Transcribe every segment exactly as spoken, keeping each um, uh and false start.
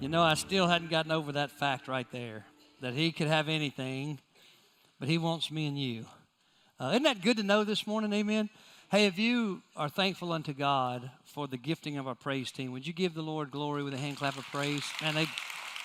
You know, I still hadn't gotten over that fact right there, that he could have anything, but he wants me and you. Uh, isn't that good to know this morning, amen? Hey, if you are thankful unto God for the gifting of our praise team, would you give the Lord glory with a hand clap of praise? Man, they,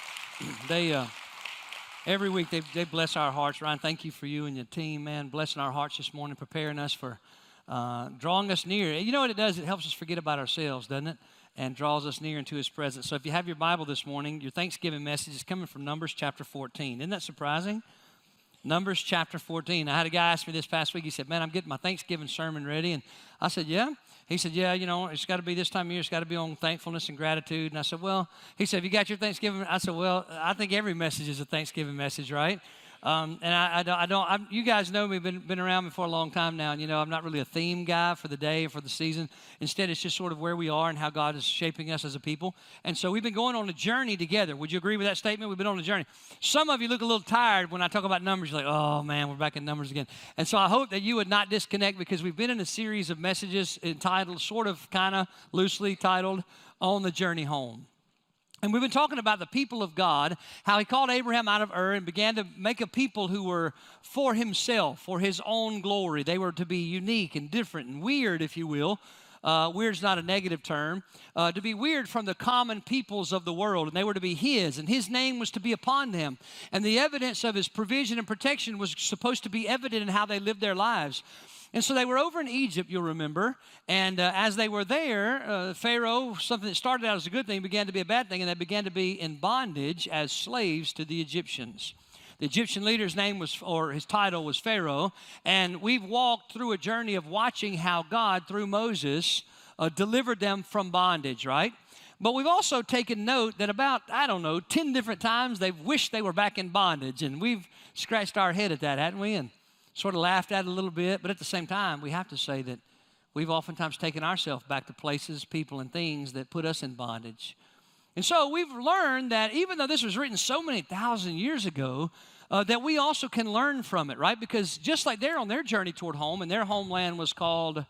they uh, every week they, they bless our hearts. Ryan, thank you for you and your team, man, blessing our hearts this morning, preparing us for uh, drawing us near. You know what it does? It helps us forget about ourselves, doesn't it? And draws us near into his presence. So if you have your Bible this morning, your Thanksgiving message is coming from Numbers chapter fourteen. Isn't that surprising? Numbers chapter fourteen. I had a guy ask me this past week. He said, man, I'm getting my Thanksgiving sermon ready. And I said, yeah. He said, yeah, you know, it's got to be this time of year. It's got to be on thankfulness and gratitude. And I said, well, he said, have you got your Thanksgiving? I said, well, I think every message is a Thanksgiving message, right? Um, and I, I don't, I don't I'm, you guys know me, been, been around me for a long time now, and you know, I'm not really a theme guy for the day or for the season. Instead, it's just sort of where we are and how God is shaping us as a people. And so we've been going on a journey together. Would you agree with that statement? We've been on a journey. Some of you look a little tired when I talk about numbers. You're like, oh man, we're back in numbers again. And so I hope that you would not disconnect, because we've been in a series of messages entitled, sort of, kind of loosely titled, On the Journey Home. And we've been talking about the people of God, how he called Abraham out of Ur and began to make a people who were for himself, for his own glory. They were to be unique and different and weird, if you will. Uh, weird's not a negative term. Uh, to be weird from the common peoples of the world. And they were to be his, and his name was to be upon them. And the evidence of his provision and protection was supposed to be evident in how they lived their lives. And so they were over in Egypt, you'll remember, and uh, as they were there, uh, Pharaoh, something that started out as a good thing, began to be a bad thing, and they began to be in bondage as slaves to the Egyptians. The Egyptian leader's name was, or his title was Pharaoh, and we've walked through a journey of watching how God, through Moses, uh, delivered them from bondage, right? But we've also taken note that about, I don't know, ten different times they've wished they were back in bondage, and we've scratched our head at that, hadn't we? And sort of laughed at it a little bit, but at the same time, we have to say that we've oftentimes taken ourselves back to places, people, and things that put us in bondage. And so we've learned that even though this was written so many thousand years ago, uh, that we also can learn from it, right? Because just like they're on their journey toward home, and their homeland was called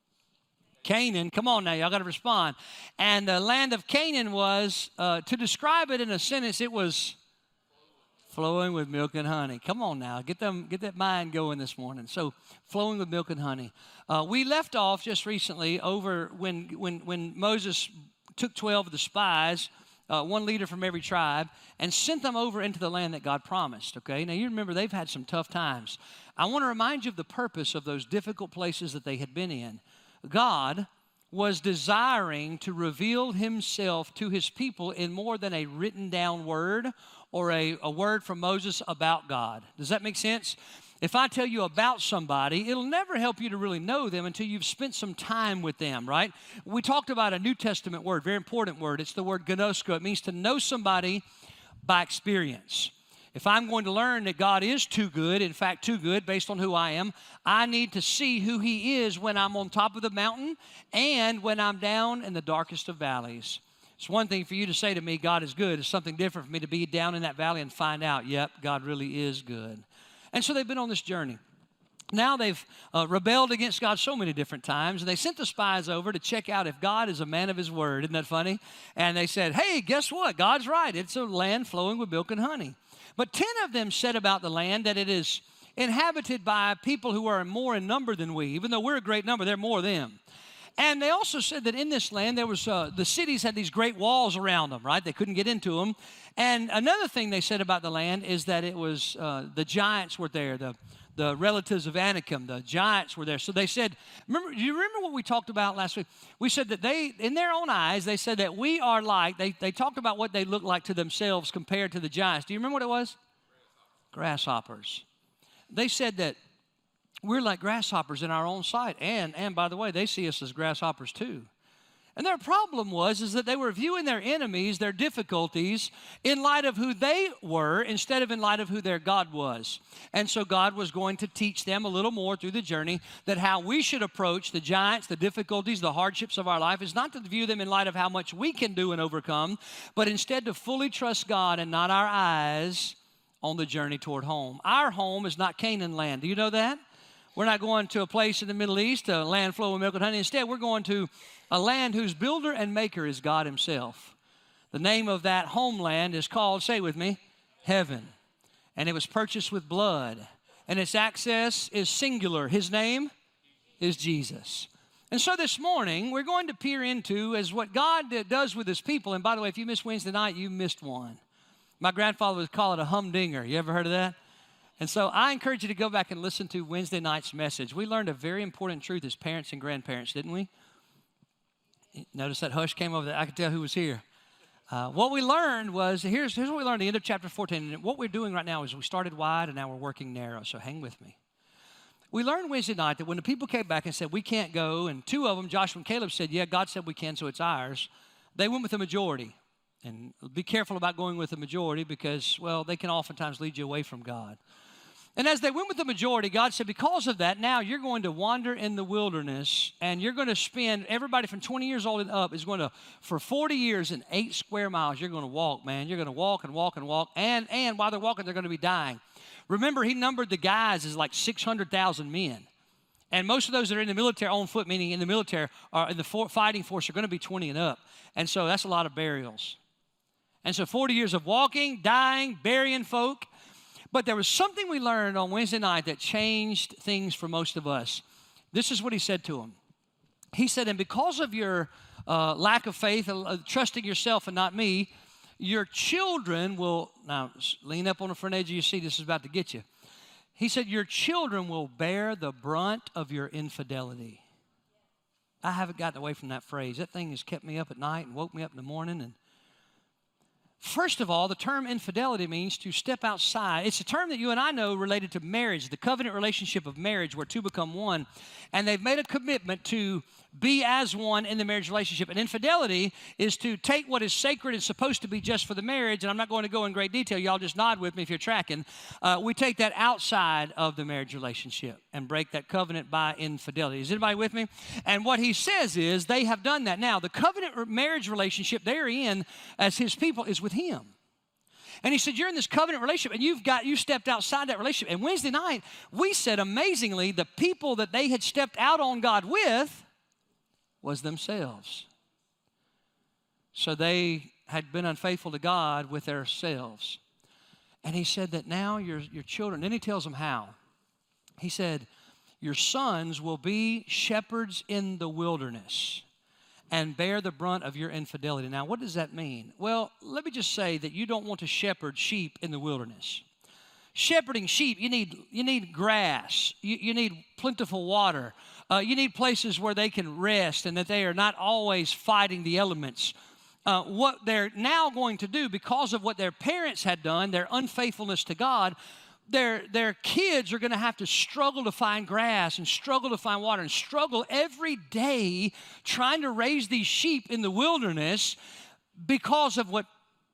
Canaan. Come on now, y'all got to respond. And the land of Canaan was, uh, to describe it in a sentence, it was flowing with milk and honey. Come on now, get them, get that mind going this morning. So, flowing with milk and honey. Uh, we left off just recently over when when when Moses took twelve of the spies, uh, one leader from every tribe, and sent them over into the land that God promised. Okay, now you remember they've had some tough times. I want to remind you of the purpose of those difficult places that they had been in. God was desiring to reveal himself to his people in more than a written down word or a, a word from Moses about God. Does that make sense? If I tell you about somebody, it'll never help you to really know them until you've spent some time with them, right? We talked about a New Testament word, very important word. It's the word gnosko. It means to know somebody by experience. If I'm going to learn that God is too good, in fact, too good based on who I am, I need to see who he is when I'm on top of the mountain and when I'm down in the darkest of valleys. It's one thing for you to say to me, God is good. It's something different for me to be down in that valley and find out, yep, God really is good. And so they've been on this journey. Now they've uh, rebelled against God so many different times, and they sent the spies over to check out if God is a man of his word. Isn't that funny? And they said, hey, guess what? God's right. It's a land flowing with milk and honey. But ten of them said about the land that it is inhabited by people who are more in number than we. Even though we're a great number, they're more of them. And they also said that in this land, there was uh, the cities had these great walls around them, right? They couldn't get into them. And another thing they said about the land is that it was, uh, the giants were there, the, the relatives of Anakim, the giants were there. So they said, remember, do you remember what we talked about last week? We said that they, in their own eyes, they said that we are like, they, they talked about what they look like to themselves compared to the giants. Do you remember what it was? Grasshoppers. They said that we're like grasshoppers in our own sight. And, and by the way, they see us as grasshoppers too. And their problem was is that they were viewing their enemies, their difficulties, in light of who they were instead of in light of who their God was. And so God was going to teach them a little more through the journey that how we should approach the giants, the difficulties, the hardships of our life is not to view them in light of how much we can do and overcome, but instead to fully trust God and not our eyes on the journey toward home. Our home is not Canaan land. Do you know that? We're not going to a place in the Middle East, a land flowing with milk and honey. Instead, we're going to a land whose builder and maker is God himself. The name of that homeland is called, say with me, heaven. And it was purchased with blood. And its access is singular. His name is Jesus. And so this morning, we're going to peer into as what God does with his people. And by the way, if you missed Wednesday night, you missed one. My grandfather would call it a humdinger. You ever heard of that? And so I encourage you to go back and listen to Wednesday night's message. We learned a very important truth as parents and grandparents, didn't we? Notice that hush came over there. I could tell who was here. Uh, what we learned was, here's, here's what we learned at the end of chapter fourteen. And what we're doing right now is we started wide and now we're working narrow. So hang with me. We learned Wednesday night that when the people came back and said, we can't go, and two of them, Joshua and Caleb, said, yeah, God said we can, so it's ours. They went with the majority. And be careful about going with the majority because, well, they can oftentimes lead you away from God. And as they went with the majority, God said, because of that, now you're going to wander in the wilderness and you're going to spend, everybody from twenty years old and up is going to, for forty years and eight square miles, you're going to walk, man. You're going to walk and walk and walk. And, and while they're walking, they're going to be dying. Remember, he numbered the guys as like six hundred thousand men. And most of those that are in the military on foot, meaning in the military, are in the for, fighting force, are going to be twenty and up. And so that's a lot of burials. And so forty years of walking, dying, burying folk. But there was something we learned on Wednesday night that changed things for most of us. This is what he said to them. He said, and because of your uh, lack of faith, uh, trusting yourself and not me, your children will, now lean up on the front edge of your seat, this is about to get you. He said, your children will bear the brunt of your infidelity. I haven't gotten away from that phrase. That thing has kept me up at night and woke me up in the morning. And first of all, the term infidelity means to step outside. It's a term that you and I know related to marriage, the covenant relationship of marriage where two become one. And they've made a commitment to be as one in the marriage relationship. And infidelity is to take what is sacred and supposed to be just for the marriage, and I'm not going to go in great detail. Y'all just nod with me if you're tracking. Uh, we take that outside of the marriage relationship and break that covenant by infidelity. Is anybody with me? And what he says is they have done that. Now, the covenant marriage relationship they're in as his people is with him. And he said, you're in this covenant relationship, and you've got, you stepped outside that relationship. And Wednesday night, we said, amazingly, the people that they had stepped out on God with was themselves. So they had been unfaithful to God with themselves. And he said that now your, your children, then he tells them how. He said, your sons will be shepherds in the wilderness and bear the brunt of your infidelity. Now, what does that mean? Well, let me just say that you don't want to shepherd sheep in the wilderness. Shepherding sheep, you need, you need grass. You, you need plentiful water. Uh, you need places where they can rest and that they are not always fighting the elements. Uh, what they're now going to do because of what their parents had done, their unfaithfulness to God, their, their kids are going to have to struggle to find grass and struggle to find water and struggle every day trying to raise these sheep in the wilderness because of what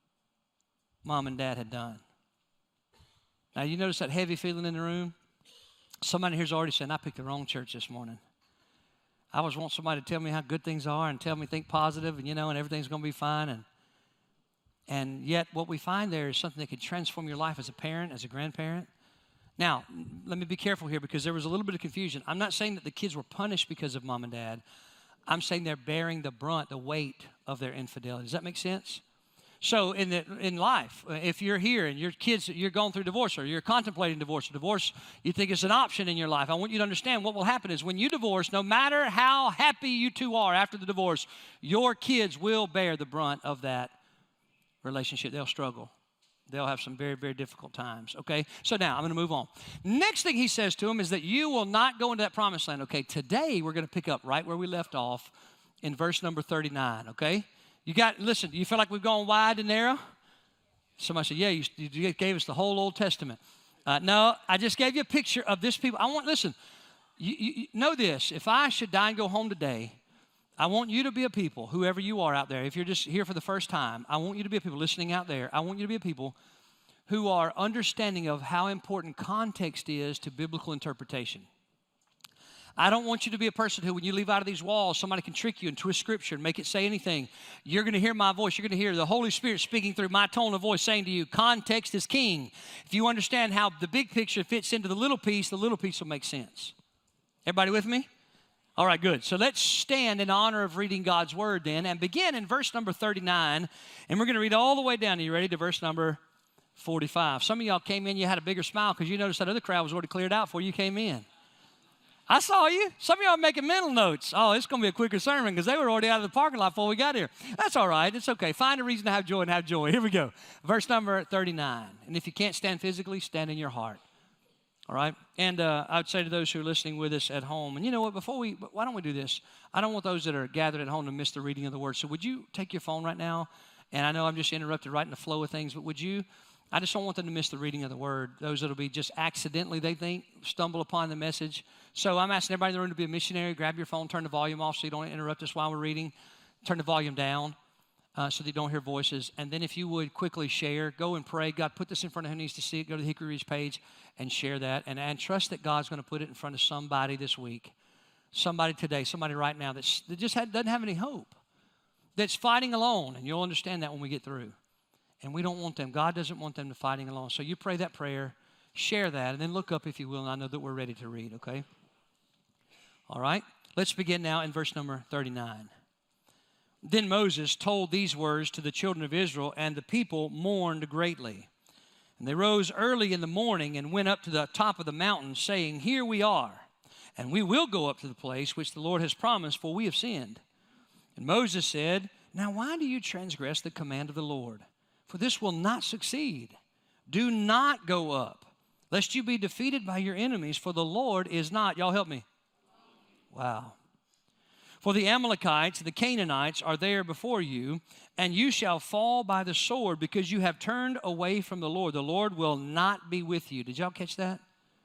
mom and dad had done. Now, you notice that heavy feeling in the room? Somebody here's already saying, I picked the wrong church this morning. I always want somebody to tell me how good things are and tell me think positive and, you know, and everything's going to be fine. And, and yet what we find there is something that can transform your life as a parent, as a grandparent. Now, let me be careful here because there was a little bit of confusion. I'm not saying that the kids were punished because of mom and dad. I'm saying they're bearing the brunt, the weight of their infidelity. Does that make sense? So in the, in life, if you're here and your kids, you're going through divorce or you're contemplating divorce, or divorce, you think it's an option in your life, I want you to understand what will happen is when you divorce, no matter how happy you two are after the divorce, your kids will bear the brunt of that relationship. They'll struggle. They'll have some very, very difficult times, okay? So now I'm going to move on. Next thing he says to him is that you will not go into that promised land, okay? Today we're going to pick up right where we left off in verse number thirty-nine, okay? You got, listen, do you feel like we've gone wide and narrow? Somebody said, yeah, you, you gave us the whole Old Testament. Uh, no, I just gave you a picture of this people. I want, listen, you, you, you know this. If I should die and go home today, I want you to be a people, whoever you are out there. If you're just here for the first time, I want you to be a people listening out there. I want you to be a people who are understanding of how important context is to biblical interpretation. I don't want you to be a person who, when you leave out of these walls, somebody can trick you and twist Scripture and make it say anything. You're going to hear my voice. You're going to hear the Holy Spirit speaking through my tone of voice saying to you, context is king. If you understand how the big picture fits into the little piece, the little piece will make sense. Everybody with me? All right, good. So let's stand in honor of reading God's word then and begin in verse number thirty-nine. And we're going to read all the way down. Are you ready? To verse number forty-five. Some of y'all came in, you had a bigger smile because you noticed that other crowd was already cleared out before you came in. I saw you. Some of y'all are making mental notes. Oh, it's going to be a quicker sermon because they were already out of the parking lot before we got here. That's all right. It's okay. Find a reason to have joy and have joy. Here we go. Verse number thirty-nine. And if you can't stand physically, stand in your heart. All right? And uh, I would say to those who are listening with us at home, and you know what, before we, why don't we do this? I don't want those that are gathered at home to miss the reading of the word. So would you take your phone right now? And I know I'm just interrupted right in the flow of things, but would you, I just don't want them to miss the reading of the word. Those that will be just accidentally, they think, stumble upon the message. So I'm asking everybody in the room to be a missionary. Grab your phone, turn the volume off so you don't interrupt us while we're reading. Turn the volume down. Uh, so that you don't hear voices. And then if you would quickly share, go and pray. God, put this in front of who needs to see it. Go to the Hickory Ridge page and share that. And, and trust that God's going to put it in front of somebody this week. Somebody today, somebody right now that's, that just had, doesn't have any hope. That's fighting alone. And you'll understand that when we get through. And we don't want them. God doesn't want them to fighting alone. So you pray that prayer, share that, and then look up if you will. And I know that we're ready to read, okay? All right. Let's begin now in verse number thirty-nine. Then Moses told these words to the children of Israel, and the people mourned greatly. And they rose early in the morning and went up to the top of the mountain, saying, Here we are, and we will go up to the place which the Lord has promised, for we have sinned. And Moses said, Now why do you transgress the command of the Lord? For this will not succeed. Do not go up, lest you be defeated by your enemies, for the Lord is not. Y'all help me. Wow. For the Amalekites and the Canaanites are there before you, and you shall fall by the sword because you have turned away from the Lord. The Lord will not be with you. Did y'all catch that?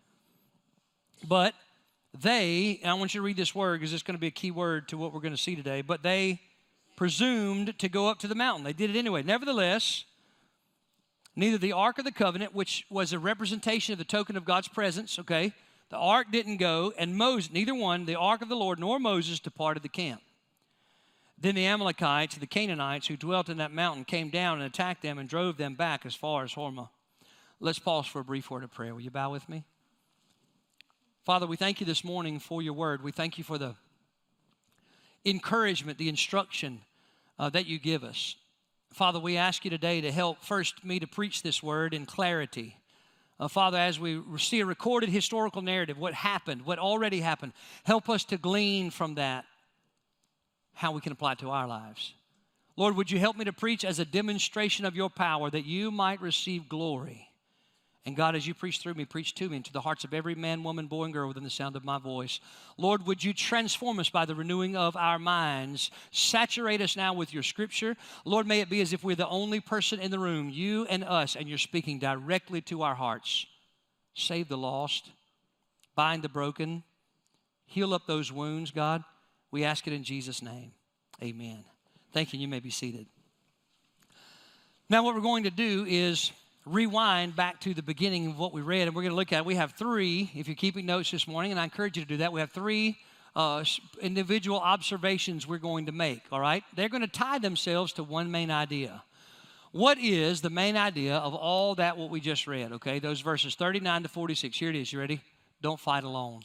But they, and I want you to read this word because it's going to be a key word to what we're going to see today, but they presumed to go up to the mountain. They did it anyway. Nevertheless, neither the Ark of the Covenant, which was a representation of the token of God's presence, okay, the ark didn't go, and Moses, neither one, the ark of the Lord nor Moses departed the camp. Then the Amalekites and the Canaanites who dwelt in that mountain came down and attacked them and drove them back as far as Hormah. Let's pause for a brief word of prayer. Will you bow with me? Father, we thank you this morning for your word. We thank you for the encouragement, the instruction uh, that you give us. Father, we ask you today to help first me to preach this word in clarity. Uh, Father, as we see a recorded historical narrative, what happened, what already happened, help us to glean from that how we can apply it to our lives. Lord, would you help me to preach as a demonstration of your power that you might receive glory? And God, as you preach through me, preach to me into the hearts of every man, woman, boy, and girl within the sound of my voice. Lord, would you transform us by the renewing of our minds? Saturate us now with your scripture. Lord, may it be as if we're the only person in the room, you and us, and you're speaking directly to our hearts. Save the lost, bind the broken, heal up those wounds, God. We ask it in Jesus' name. Amen. Thank you. You may be seated. Now what we're going to do is rewind back to the beginning of what we read, and we're going to look at, we have three, if you're keeping notes this morning, and I encourage you to do that, we have three uh, individual observations we're going to make, all right? They're going to tie themselves to one main idea. What is the main idea of all that what we just read, okay? Those verses thirty-nine to forty-six. Here it is. You ready? Don't fight alone.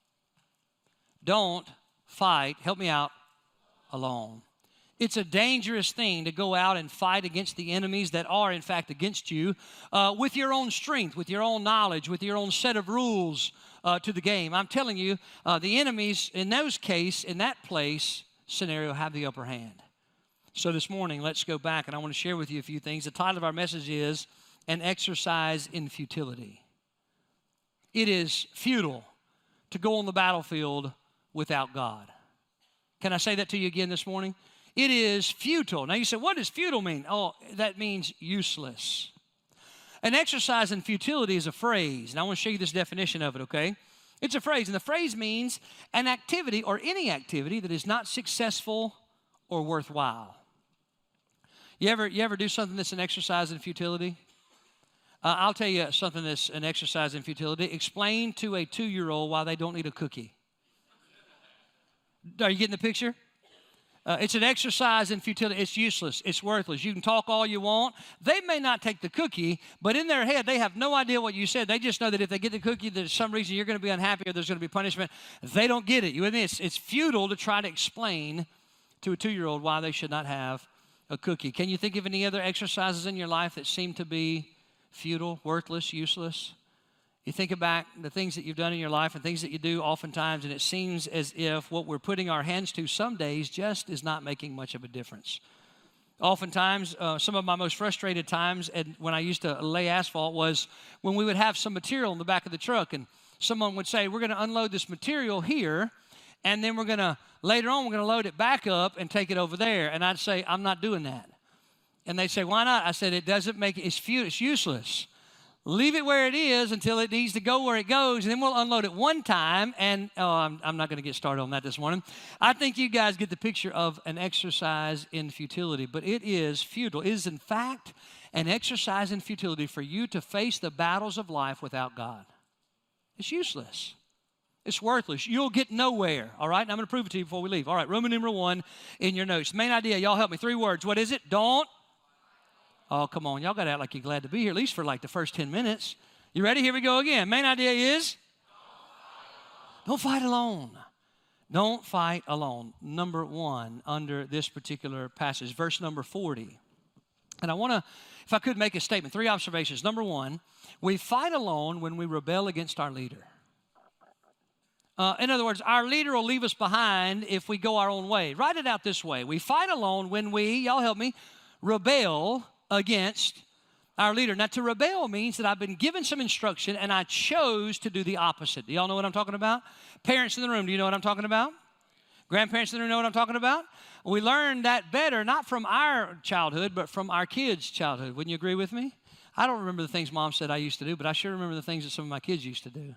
Don't fight, help me out, alone. It's a dangerous thing to go out and fight against the enemies that are, in fact, against you uh, with your own strength, with your own knowledge, with your own set of rules uh, to the game. I'm telling you, uh, the enemies in those case, in that place scenario, have the upper hand. So this morning, let's go back, and I want to share with you a few things. The title of our message is An Exercise in Futility. It is futile to go on the battlefield without God. Can I say that to you again this morning? It is futile. Now you say, what does futile mean? Oh, that means useless. An exercise in futility is a phrase, and I want to show you this definition of it, okay? It's a phrase, and the phrase means an activity or any activity that is not successful or worthwhile. You ever, you ever do something that's an exercise in futility? Uh, I'll tell you something that's an exercise in futility. Explain to a two-year-old why they don't need a cookie. Are you getting the picture? Uh, it's an exercise in futility. It's useless. It's worthless. You can talk all you want. They may not take the cookie, but in their head, they have no idea what you said. They just know that if they get the cookie, there's some reason you're going to be unhappy or there's going to be punishment. They don't get it. You with me? It's, it's futile to try to explain to a two-year-old why they should not have a cookie. Can you think of any other exercises in your life that seem to be futile, worthless, useless? You think about the things that you've done in your life and things that you do oftentimes, and it seems as if what we're putting our hands to some days just is not making much of a difference. Oftentimes, uh, some of my most frustrated times and when I used to lay asphalt was when we would have some material in the back of the truck, and someone would say, we're going to unload this material here, and then we're going to, later on, we're going to load it back up and take it over there. And I'd say, I'm not doing that. And they'd say, why not? I said, it doesn't make it, it's, futile, it's useless. Leave it where it is until it needs to go where it goes, and then we'll unload it one time. And oh, I'm, I'm not going to get started on that this morning. I think you guys get the picture of an exercise in futility, but it is futile. It is, in fact, an exercise in futility for you to face the battles of life without God. It's useless. It's worthless. You'll get nowhere, all right? And I'm going to prove it to you before we leave. All right, Roman number one in your notes. Main idea, y'all help me. Three words. What is it? Don't. Oh, come on. Y'all got to act like you're glad to be here, at least for like the first ten minutes. You ready? Here we go again. Main idea is don't fight alone. Don't fight alone. Number one under this particular passage, verse number forty. And I want to, if I could make a statement, three observations. Number one, we fight alone when we rebel against our leader. Uh, in other words, our leader will leave us behind if we go our own way. Write it out this way. We fight alone when we, y'all help me, rebel against our leader. Now, to rebel means that I've been given some instruction and I chose to do the opposite. Do y'all know what I'm talking about? Parents in the room, do you know what I'm talking about? Grandparents in the room know what I'm talking about? We learn that better, not from our childhood, but from our kids' childhood. Wouldn't you agree with me? I don't remember the things Mom said I used to do, but I sure remember the things that some of my kids used to do.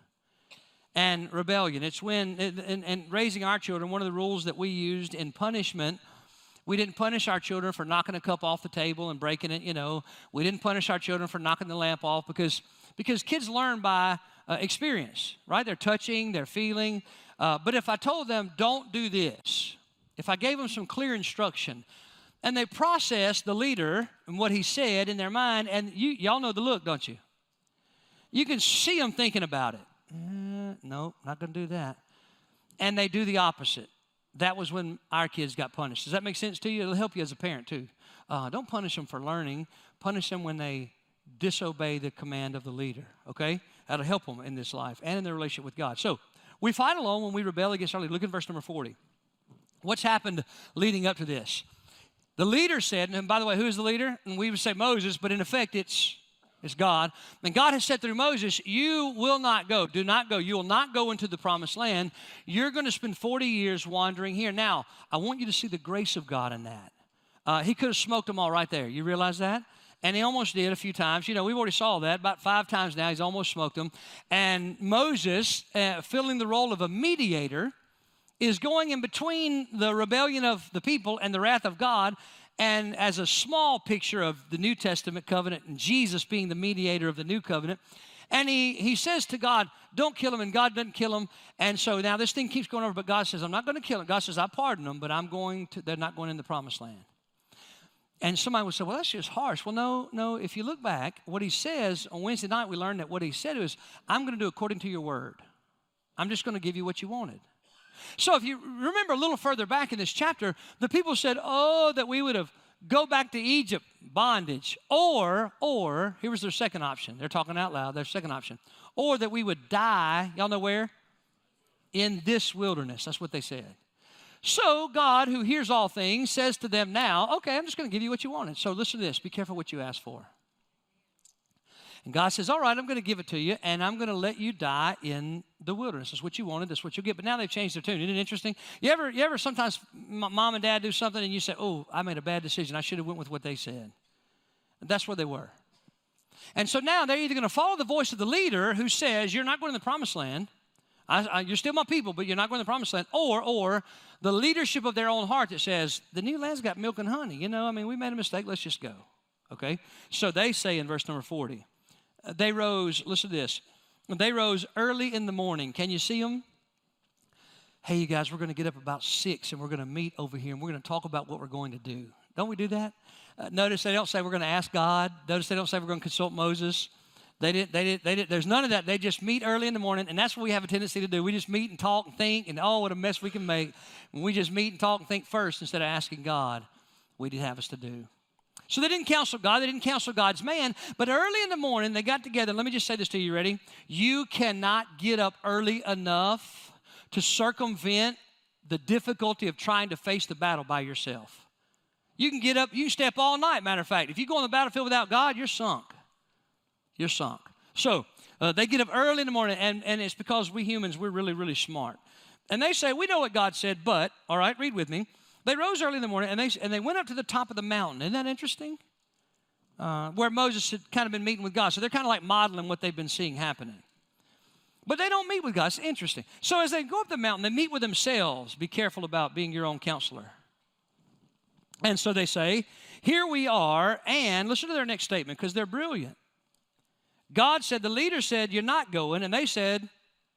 And rebellion, it's when, and, and raising our children, one of the rules that we used in punishment, we didn't punish our children for knocking a cup off the table and breaking it, you know. We didn't punish our children for knocking the lamp off because, because kids learn by uh, experience, right? They're touching, they're feeling. Uh, but if I told them, don't do this, if I gave them some clear instruction, and they processed the leader and what he said in their mind, and you, y'all know the look, don't you? You can see them thinking about it. Uh, no, not going to do that. And they do the opposite. That was when our kids got punished. Does that make sense to you? It'll help you as a parent, too. Uh, don't punish them for learning. Punish them when they disobey the command of the leader, okay? That'll help them in this life and in their relationship with God. So we fight alone when we rebel against our leader. Look at verse number forty. What's happened leading up to this? The leader said, and by the way, who is the leader? And we would say Moses, but in effect, it's It's God. And God has said through Moses, you will not go. Do not go. You will not go into the promised land. You're going to spend forty years wandering here. Now, I want you to see the grace of God in that. Uh, he could have smoked them all right there. You realize that? And he almost did a few times. You know, we've already saw that. About five times now, he's almost smoked them. And Moses, uh, filling the role of a mediator, is going in between the rebellion of the people and the wrath of God. And as a small picture of the New Testament covenant and Jesus being the mediator of the new covenant. And he, he says to God, don't kill him, and God doesn't kill him. And so now this thing keeps going over, but God says, I'm not going to kill him. God says, I pardon them, but I'm going to, they're not going in the promised land. And somebody would say, well, that's just harsh. Well, no, no, if you look back, what he says, on Wednesday night we learned that what he said was, I'm going to do according to your word. I'm just going to give you what you wanted. So if you remember a little further back in this chapter, the people said, oh, that we would have go back to Egypt, bondage, or, or, here was their second option. They're talking out loud, their second option. Or that we would die, y'all know where? In this wilderness. That's what they said. So God, who hears all things, says to them now, okay, I'm just going to give you what you wanted. So listen to this. Be careful what you ask for. And God says, all right, I'm going to give it to you, and I'm going to let you die in the wilderness. That's what you wanted. That's what you'll get. But now they've changed their tune. Isn't it interesting? You ever, you ever sometimes mom and dad do something, and you say, oh, I made a bad decision. I should have went with what they said. And that's where they were. And so now they're either going to follow the voice of the leader who says, you're not going to the promised land. I, I, you're still my people, but you're not going to the promised land. Or, or the leadership of their own heart that says, the new land's got milk and honey. You know, I mean, we made a mistake. Let's just go. Okay? So they say in verse number forty, they rose, listen to this. They rose early in the morning. Can you see them? hey, you guys, we're going to get up about six and we're going to meet over here and we're going to talk about what we're going to do. Don't we do that? Uh, notice they don't say we're going to ask God. Notice they don't say we're going to consult Moses. They didn't, they didn't, they didn't, there's none of that. They just meet early in the morning, and that's what we have a tendency to do. We just meet and talk and think, and oh, what a mess we can make. When we just meet and talk and think first instead of asking God what He'd have us to do. So they didn't counsel God. They didn't counsel God's man. But early in the morning, they got together. Let me just say this to you. Ready? You cannot get up early enough to circumvent the difficulty of trying to face the battle by yourself. You can get up, you can stay up all night, matter of fact. If you go on the battlefield without God, you're sunk. You're sunk. So uh, they get up early in the morning, and, and it's because we humans, we're really, really smart. And they say, we know what God said, but, all right, read with me. They rose early in the morning, and they, and they went up to the top of the mountain. Isn't that interesting? Uh, where Moses had kind of been meeting with God. So they're kind of like modeling what they've been seeing happening. But they don't meet with God. It's interesting. So as they go up the mountain, they meet with themselves. Be careful about being your own counselor. And so they say, here we are, and listen to their next statement because they're brilliant. God said, the leader said, you're not going. And they said,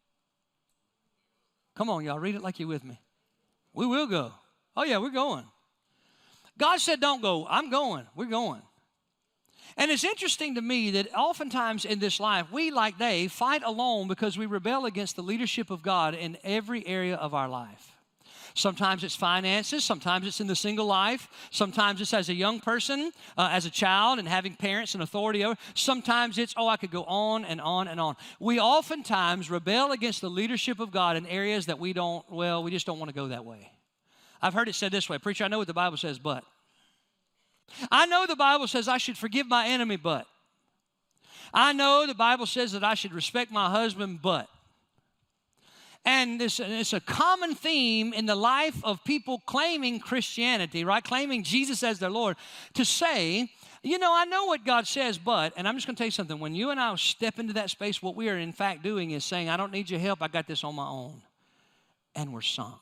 come on, y'all, read it like you're with me. We will go. Oh, yeah, we're going. God said, don't go. I'm going. We're going. And it's interesting to me that oftentimes in this life, we, like they, fight alone because we rebel against the leadership of God in every area of our life. Sometimes it's finances. Sometimes it's in the single life. Sometimes it's as a young person, uh, as a child, and having parents and authority over. Sometimes it's, oh, I could go on and on and on. We oftentimes rebel against the leadership of God in areas that we don't, well, we just don't want to go that way. I've heard it said this way. Preacher, I know what the Bible says, but. I know the Bible says I should forgive my enemy, but. I know the Bible says that I should respect my husband, but. And this, it's a common theme in the life of people claiming Christianity, right? Claiming Jesus as their Lord, to say, you know, I know what God says, but, and I'm just going to tell you something. When you and I step into that space, what we are in fact doing is saying, I don't need your help. I got this on my own. And we're sunk.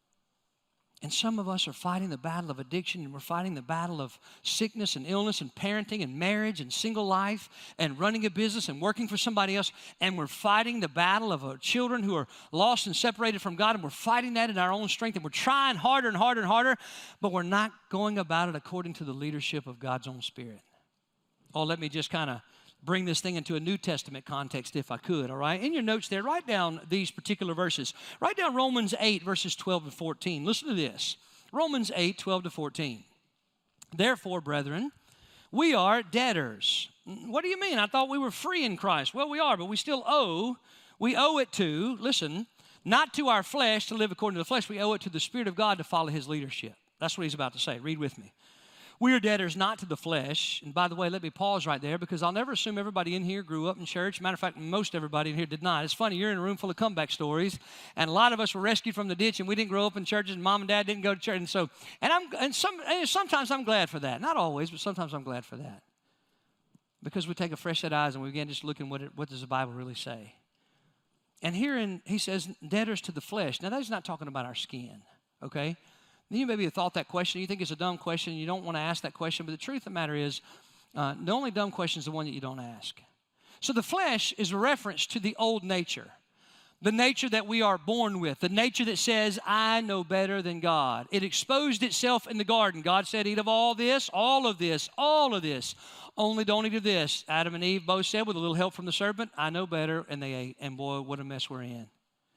And some of us are fighting the battle of addiction, and we're fighting the battle of sickness and illness and parenting and marriage and single life and running a business and working for somebody else. And we're fighting the battle of our children who are lost and separated from God, and we're fighting that in our own strength, and we're trying harder and harder and harder, but we're not going about it according to the leadership of God's own Spirit. Oh, let me just kind of bring this thing into a New Testament context if I could, all right? In your notes there, write down these particular verses. Write down Romans eight, verses twelve to fourteen. Listen to this. Romans eight, twelve to fourteen. Therefore, brethren, we are debtors. What do you mean? I thought we were free in Christ. Well, we are, but we still owe. We owe it to, listen, not to our flesh to live according to the flesh. We owe it to the Spirit of God to follow His leadership. That's what he's about to say. Read with me. We are debtors not to the flesh. And by the way, let me pause right there because I'll never assume everybody in here grew up in church. Matter of fact, most everybody in here did not. It's funny, you're in a room full of comeback stories, and a lot of us were rescued from the ditch, and we didn't grow up in churches, and mom and dad didn't go to church. And so, and I'm, and some, and sometimes I'm glad for that. Not always, but sometimes I'm glad for that. Because we take a fresh set of eyes and we begin just looking what it, what does the Bible really say. And here in, he says, debtors to the flesh. Now, that's not talking about our skin, okay? You maybe have thought that question. You think it's a dumb question. You don't want to ask that question. But the truth of the matter is, uh, the only dumb question is the one that you don't ask. So the flesh is a reference to the old nature, the nature that we are born with, the nature that says, I know better than God. It exposed itself in the garden. God said, eat of all this, all of this, all of this. Only don't eat of this. Adam and Eve both said, with a little help from the serpent, I know better, and they ate. And boy, what a mess we're in.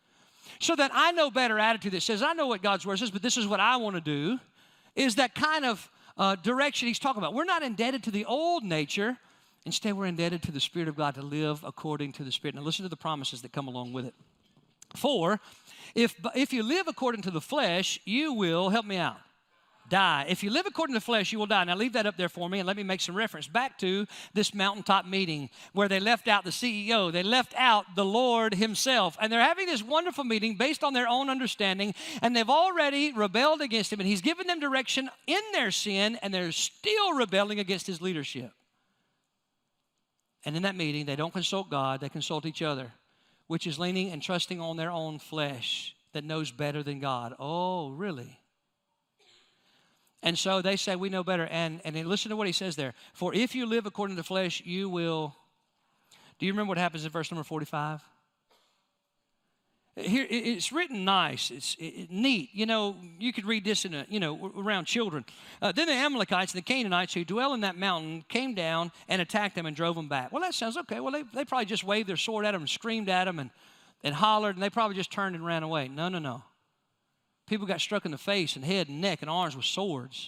So that I know better attitude that says, I know what God's word says, but this is what I want to do, is that kind of uh, direction he's talking about. We're not indebted to the old nature. Instead, we're indebted to the Spirit of God to live according to the Spirit. Now, listen to the promises that come along with it. For, if, if you live according to the flesh, you will, help me out, die. If you live according to the flesh, you will die. Now leave that up there for me and let me make some reference back to this mountaintop meeting where they left out the C E O. They left out the Lord himself. And they're having this wonderful meeting based on their own understanding, and they've already rebelled against him, and he's given them direction in their sin, and they're still rebelling against his leadership. And in that meeting, they don't consult God, they consult each other, which is leaning and trusting on their own flesh that knows better than God. Oh, really? And so they say, we know better. And, and then listen to what he says there. For if you live according to the flesh, you will. Do you remember what happens in verse number forty-five? Here, it's written nice. It's it, neat. You know, you could read this in a, you know, around children. Uh, then the Amalekites and the Canaanites who dwell in that mountain came down and attacked them and drove them back. Well, that sounds okay. Well, they, they probably just waved their sword at them and screamed at them and, and hollered, and they probably just turned and ran away. No, no, no. People got struck in the face and head and neck and arms with swords.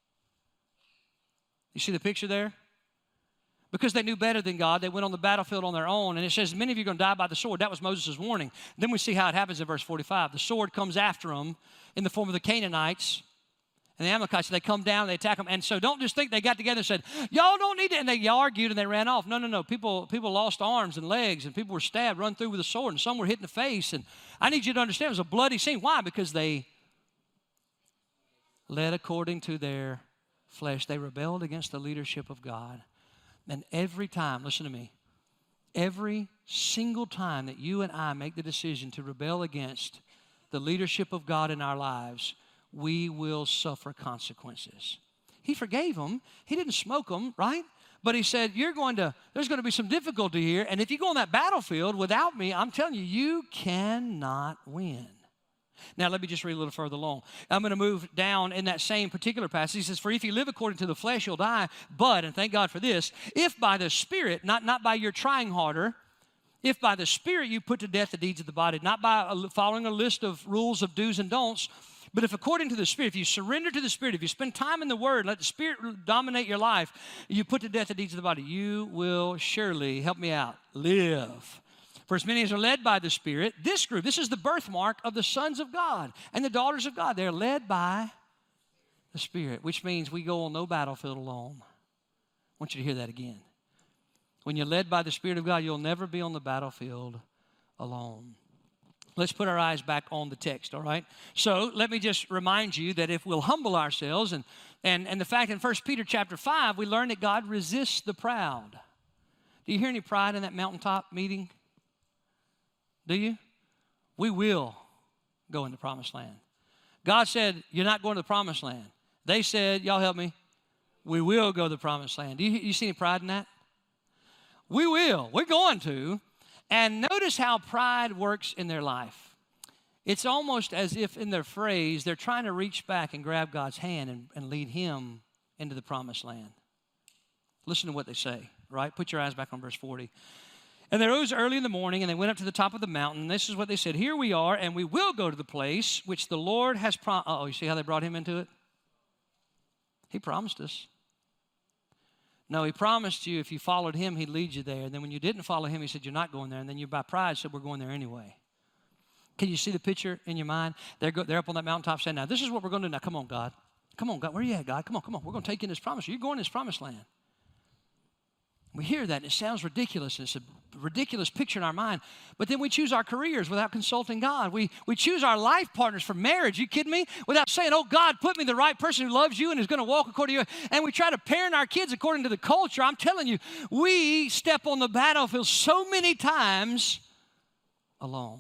You see the picture there? Because they knew better than God, they went on the battlefield on their own. And it says, many of you are going to die by the sword. That was Moses' warning. Then we see how it happens in verse forty-five. The sword comes after them in the form of the Canaanites and the Amalekites. They come down, they attack them. And so don't just think they got together and said, y'all don't need it. And they argued and they ran off. No, no, no. People, people lost arms and legs, and people were stabbed, run through with a sword, and some were hit in the face. And I need you to understand, it was a bloody scene. Why? Because they led according to their flesh. They rebelled against the leadership of God. And every time, listen to me, every single time that you and I make the decision to rebel against the leadership of God in our lives, we will suffer consequences. He forgave them. He didn't smoke them, right? But he said, you're going to, there's going to be some difficulty here. And if you go on that battlefield without me, I'm telling you, you cannot win. Now, let me just read a little further along. I'm going to move down in that same particular passage. He says, for if you live according to the flesh, you'll die. But, and thank God for this, if by the Spirit, not, not by your trying harder, if by the Spirit you put to death the deeds of the body, not by a, following a list of rules of do's and don'ts, but if according to the Spirit, if you surrender to the Spirit, if you spend time in the Word, let the Spirit dominate your life, you put to death the deeds of the body, you will surely, help me out, live. For as many as are led by the Spirit, this group, this is the birthmark of the sons of God and the daughters of God. They're led by the Spirit, which means we go on no battlefield alone. I want you to hear that again. When you're led by the Spirit of God, you'll never be on the battlefield alone. Let's put our eyes back on the text, all right? So let me just remind you that if we'll humble ourselves, and, and, and the fact in First Peter chapter five, we learn that God resists the proud. Do you hear any pride in that mountaintop meeting? Do you? We will go in the promised land. God said, you're not going to the promised land. They said, y'all help me, we will go to the promised land. Do you, you see any pride in that? We will. We're going to. And notice how pride works in their life. It's almost as if in their phrase, they're trying to reach back and grab God's hand and, and lead him into the promised land. Listen to what they say, right? Put your eyes back on verse forty. And they rose early in the morning, and they went up to the top of the mountain. This is what they said. Here we are, and we will go to the place which the Lord has promised. Uh-oh, you see how they brought him into it? He promised us. No, he promised you if you followed him, he'd lead you there. And then when you didn't follow him, he said, you're not going there. And then you, by pride, said, we're going there anyway. Can you see the picture in your mind? They're, go, they're up on that mountaintop saying, now, this is what we're going to do. Now, come on, God. Come on, God. Where are you at, God? Come on, come on. We're going to take you in this promise. You're going in this promised land. We hear that, and it sounds ridiculous. It's a ridiculous picture in our mind. But then we choose our careers without consulting God. We, we choose our life partners for marriage. You kidding me? Without saying, oh, God, put me the right person who loves you and is going to walk according to you. And we try to parent our kids according to the culture. I'm telling you, we step on the battlefield so many times alone.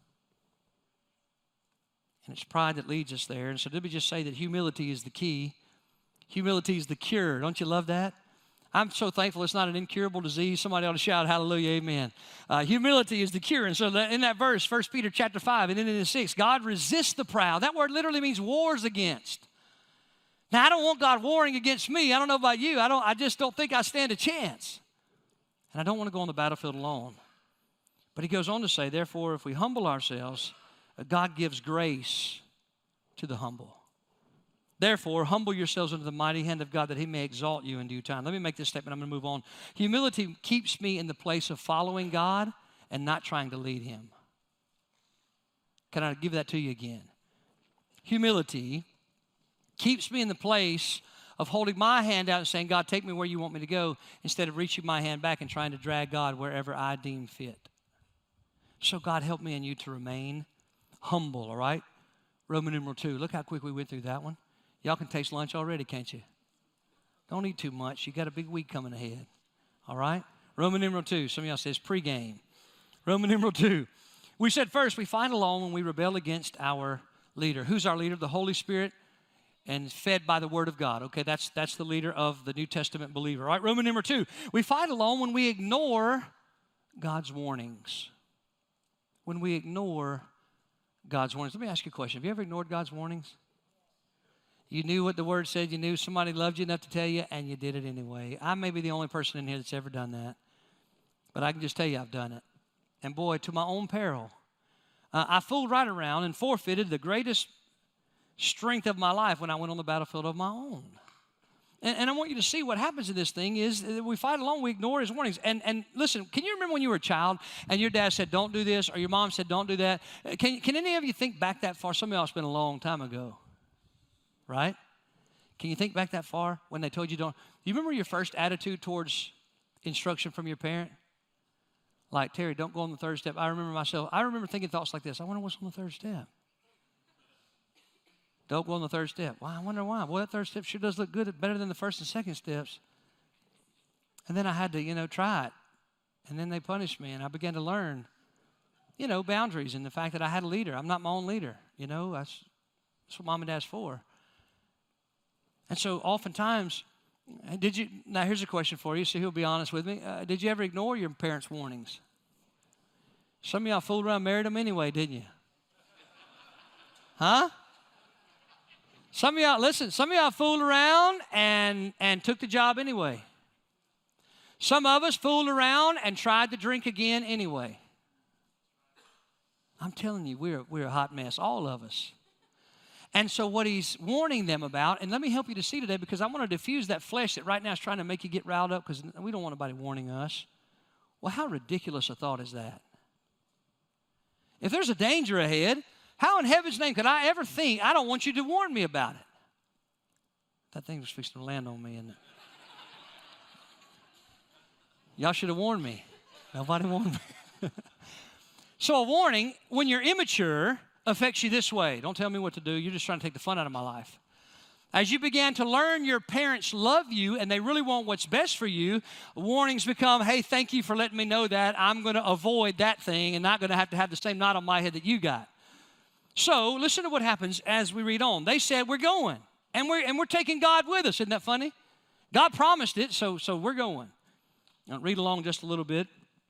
And it's pride that leads us there. And so let me just say that humility is the key. Humility is the cure. Don't you love that? I'm so thankful it's not an incurable disease. Somebody ought to shout hallelujah, amen. Uh, humility is the cure. And so in that verse, First Peter chapter five, and then in the six, God resists the proud. That word literally means wars against. Now, I don't want God warring against me. I don't know about you. I, don't, I just don't think I stand a chance. And I don't want to go on the battlefield alone. But he goes on to say, therefore, if we humble ourselves, God gives grace to the humble. Therefore, humble yourselves under the mighty hand of God that he may exalt you in due time. Let me make this statement. I'm going to move on. Humility keeps me in the place of following God and not trying to lead him. Can I give that to you again? Humility keeps me in the place of holding my hand out and saying, God, take me where you want me to go, instead of reaching my hand back and trying to drag God wherever I deem fit. So God, help me and you to remain humble, all right? Roman numeral two. Look how quick we went through that one. Y'all can taste lunch already, can't you? Don't eat too much. You got a big week coming ahead. All right? Roman numeral two. Some of y'all says pregame. Roman numeral two. We said first, we find alone when we rebel against our leader. Who's our leader? The Holy Spirit, and fed by the Word of God. Okay, that's, that's the leader of the New Testament believer. All right, Roman number two. We fight alone when we ignore God's warnings. When we ignore God's warnings. Let me ask you a question. Have you ever ignored God's warnings? You knew what the word said. You knew somebody loved you enough to tell you, and you did it anyway. I may be the only person in here that's ever done that. But I can just tell you I've done it. And boy, to my own peril. Uh, I fooled right around and forfeited the greatest strength of my life when I went on the battlefield of my own. And, and I want you to see what happens in this thing is that we fight along, we ignore his warnings. And, and listen, can you remember when you were a child and your dad said, don't do this, or your mom said, don't do that? Can, can any of you think back that far? Some of y'all, it's been a long time ago, right? Can you think back that far when they told you don't? Do you remember your first attitude towards instruction from your parent? Like, Terry, don't go on the third step. I remember myself, I remember thinking thoughts like this. I wonder what's on the third step. Don't go on the third step. Why? I wonder why. Well, that third step sure does look good, better than the first and second steps. And then I had to, you know, try it. And then they punished me, and I began to learn, you know, boundaries and the fact that I had a leader. I'm not my own leader, you know. That's, that's what mom and dad's for. And so oftentimes, did you, now here's a question for you, so he'll be honest with me. Uh, did you ever ignore your parents' warnings? Some of y'all fooled around, married them anyway, didn't you? Huh? Some of y'all, listen, some of y'all fooled around and, and took the job anyway. Some of us fooled around and tried to drink again anyway. I'm telling you, we're, we're a hot mess, all of us. And so what he's warning them about, and let me help you to see today, because I want to diffuse that flesh that right now is trying to make you get riled up, because we don't want anybody warning us. Well, how ridiculous a thought is that? If there's a danger ahead, how in heaven's name could I ever think, I don't want you to warn me about it? That thing was fixing to land on me, isn't it? Y'all should have warned me. Nobody warned me. So a warning, when you're immature, affects you this way. Don't tell me what to do. You're just trying to take the fun out of my life. As you began to learn your parents love you and they really want what's best for you, warnings become, hey, thank you for letting me know that. I'm going to avoid that thing and not going to have to have the same knot on my head that you got. So listen to what happens as we read on. They said, we're going, and we're, and we're taking God with us. Isn't that funny? God promised it, so, so we're going. Now, read along just a little bit.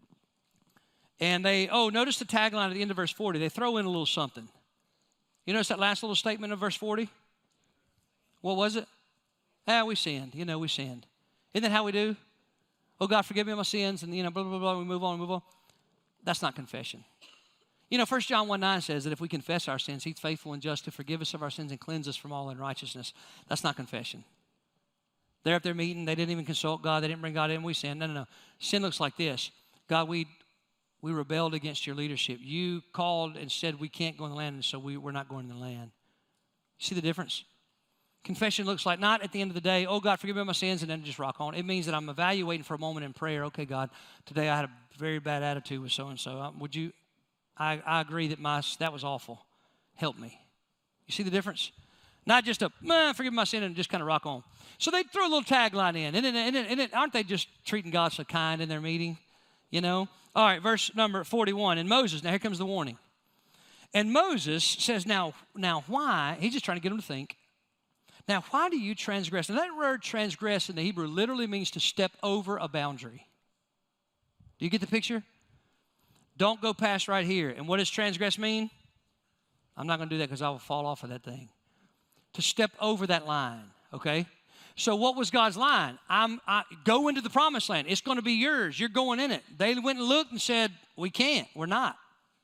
And they, oh, notice the tagline at the end of verse forty. They throw in a little something. You notice that last little statement of verse forty? What was it? Ah, we sinned. You know, we sinned. Isn't that how we do? Oh, God, forgive me my sins, and, you know, blah, blah, blah, we move on, move on. That's not confession. You know, First John one nine says that if we confess our sins, he's faithful and just to forgive us of our sins and cleanse us from all unrighteousness. That's not confession. They're up there meeting. They didn't even consult God. They didn't bring God in. We sinned. No, no, no. Sin looks like this. God, we we rebelled against your leadership. You called and said we can't go in the land, and so we, we're not going in the land. See the difference? Confession looks like not at the end of the day, oh, God, forgive me my sins, and then just rock on. It means that I'm evaluating for a moment in prayer. Okay, God, today I had a very bad attitude with so-and-so. Um, would you, I, I agree that my that was awful. Help me. You see the difference? Not just a, man, forgive my sin, and just kind of rock on. So they throw a little tagline in. And, and, and, and, and aren't they just treating God so kind in their meeting? You know? All right, verse number forty-one. And Moses, now here comes the warning. And Moses says, now, now why? He's just trying to get them to think. Now, why do you transgress? And that word transgress in the Hebrew literally means to step over a boundary. Do you get the picture? Don't go past right here. And what does transgress mean? I'm not going to do that because I will fall off of that thing. To step over that line, okay? So what was God's line? I'm, I, go into the promised land. It's going to be yours. You're going in it. They went and looked and said, we can't. We're not.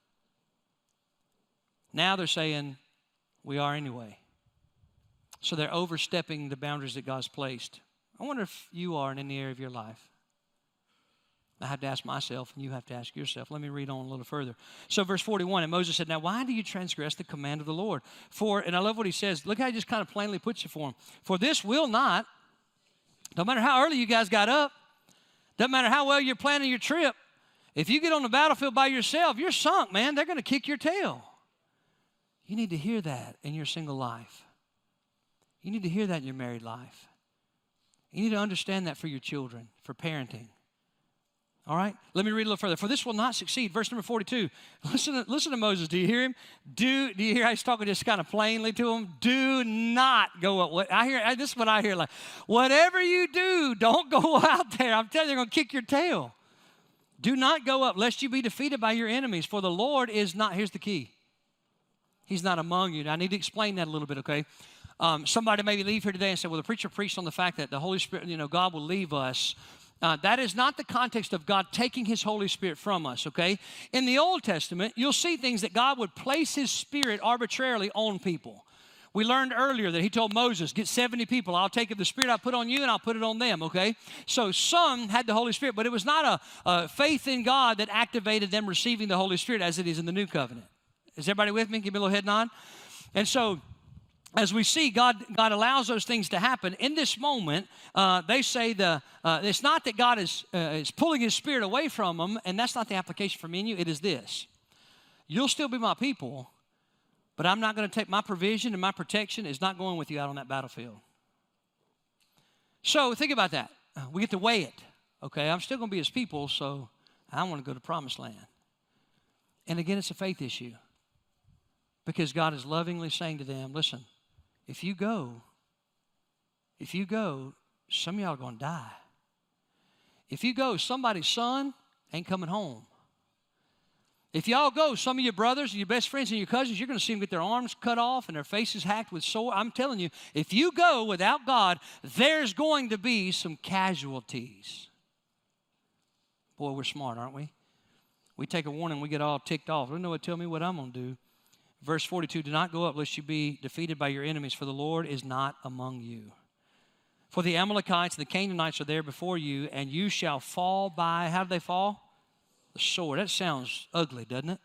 Now they're saying, we are anyway. So they're overstepping the boundaries that God's placed. I wonder if you are in any area of your life. I have to ask myself, and you have to ask yourself. Let me read on a little further. So verse forty-one, and Moses said, now why do you transgress the command of the Lord? For, and I love what he says, look how he just kind of plainly puts it for him. For this will not, no matter how early you guys got up, doesn't matter how well you're planning your trip, if you get on the battlefield by yourself, you're sunk, man. They're going to kick your tail. You need to hear that in your single life. You need to hear that in your married life. You need to understand that for your children, for parenting. All right? Let me read a little further. For this will not succeed. Verse number forty-two. Listen to, listen to Moses. Do you hear him? Do, do you hear how he's talking just kind of plainly to him? Do not go up. What, I hear, this is what I hear. Like, whatever you do, don't go out there. I'm telling you, they're going to kick your tail. Do not go up, lest you be defeated by your enemies. For the Lord is not, here's the key. He's not among you. Now, I need to explain that a little bit, okay? Um, somebody maybe leave here today and say, well, the preacher preached on the fact that the Holy Spirit, you know, God will leave us. Uh, that is not the context of God taking his Holy Spirit from us, okay? In the Old Testament, you'll see things that God would place his Spirit arbitrarily on people. We learned earlier that he told Moses, get seventy people. I'll take of the Spirit I put on you and I'll put it on them, okay? So some had the Holy Spirit, but it was not a, a faith in God that activated them receiving the Holy Spirit as it is in the New Covenant. Is everybody with me? Give me a little head nod. And so as we see, God, God allows those things to happen. In this moment, uh, they say the uh, it's not that God is, uh, is pulling his Spirit away from them, and that's not the application for me and you. It is this. You'll still be my people, but I'm not going to take my provision and my protection is not going with you out on that battlefield. So think about that. We get to weigh it. Okay, I'm still going to be his people, so I want to go to promised land. And again, it's a faith issue. Because God is lovingly saying to them, listen, if you go, if you go, some of y'all are going to die. If you go, somebody's son ain't coming home. If y'all go, some of your brothers and your best friends and your cousins, you're going to see them get their arms cut off and their faces hacked with sword. I'm telling you, if you go without God, there's going to be some casualties. Boy, we're smart, aren't we? We take a warning, we get all ticked off. I don't know what, tell me what I'm going to do. Verse forty-two, do not go up lest you be defeated by your enemies, for the Lord is not among you. For the Amalekites and the Canaanites are there before you, and you shall fall by, how do they fall? The sword. That sounds ugly, doesn't it?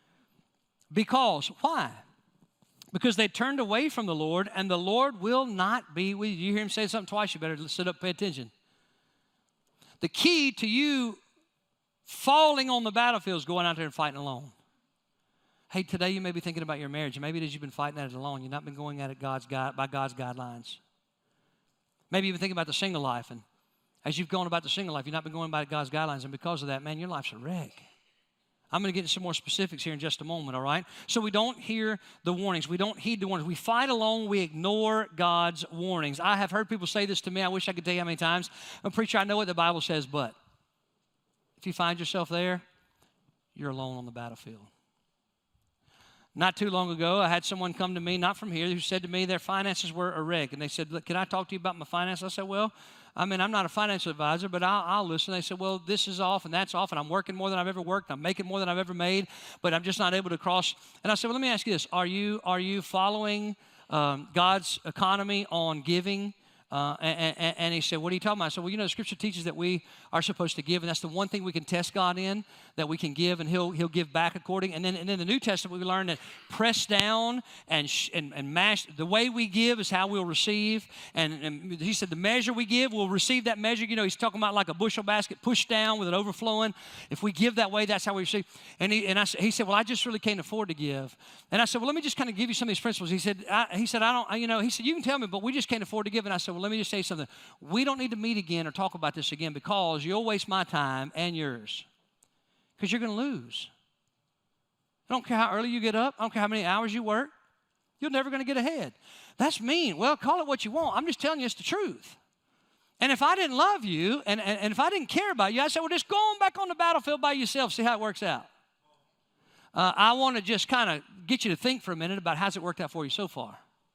Because, why? Because they turned away from the Lord, and the Lord will not be with you. You hear him say something twice, you better sit up and pay attention. The key to you falling on the battlefield is going out there and fighting alone. Hey, today you may be thinking about your marriage, and maybe it is you've been fighting at it alone. You've not been going at it God's guide, by God's guidelines. Maybe you've been thinking about the single life, and as you've gone about the single life, you've not been going by God's guidelines, and because of that, man, your life's a wreck. I'm going to get into some more specifics here in just a moment, all right? So we don't hear the warnings. We don't heed the warnings. We fight alone. We ignore God's warnings. I have heard people say this to me. I wish I could tell you how many times. I'm preacher, I know what the Bible says, but if you find yourself there, you're alone on the battlefield. Not too long ago, I had someone come to me, not from here, who said to me their finances were a wreck. And they said, look, can I talk to you about my finances? I said, well, I mean, I'm not a financial advisor, but I'll, I'll listen. They said, well, this is off and that's off, and I'm working more than I've ever worked. I'm making more than I've ever made, but I'm just not able to cross. And I said, well, let me ask you this. Are you, are you following um, God's economy on giving? Uh, and, and, and he said, what are you talking about? I said, well, you know, the Scripture teaches that we are supposed to give, and that's the one thing we can test God in, that we can give, and he'll he'll give back according. And then, and then the New Testament, we learn that press down and, sh- and and mash, the way we give is how we'll receive. And, and he said the measure we give, we'll receive that measure. You know, he's talking about like a bushel basket pushed down with it overflowing. If we give that way, that's how we receive. And he and I he said, well, I just really can't afford to give. And I said, well, let me just kind of give you some of these principles. He said, I, he said, I don't, I, you know, he said, you can tell me, but we just can't afford to give. And I said, well, let me just say something. We don't need to meet again or talk about this again, because you'll waste my time and yours, because you're going to lose. I don't care how early you get up. I don't care how many hours you work. You're never going to get ahead. That's mean. Well, call it what you want. I'm just telling you it's the truth. And if I didn't love you and, and, and if I didn't care about you, I said, well, just go on back on the battlefield by yourself, see how it works out. Uh, I want to just kind of get you to think for a minute about how's it worked out for you so far.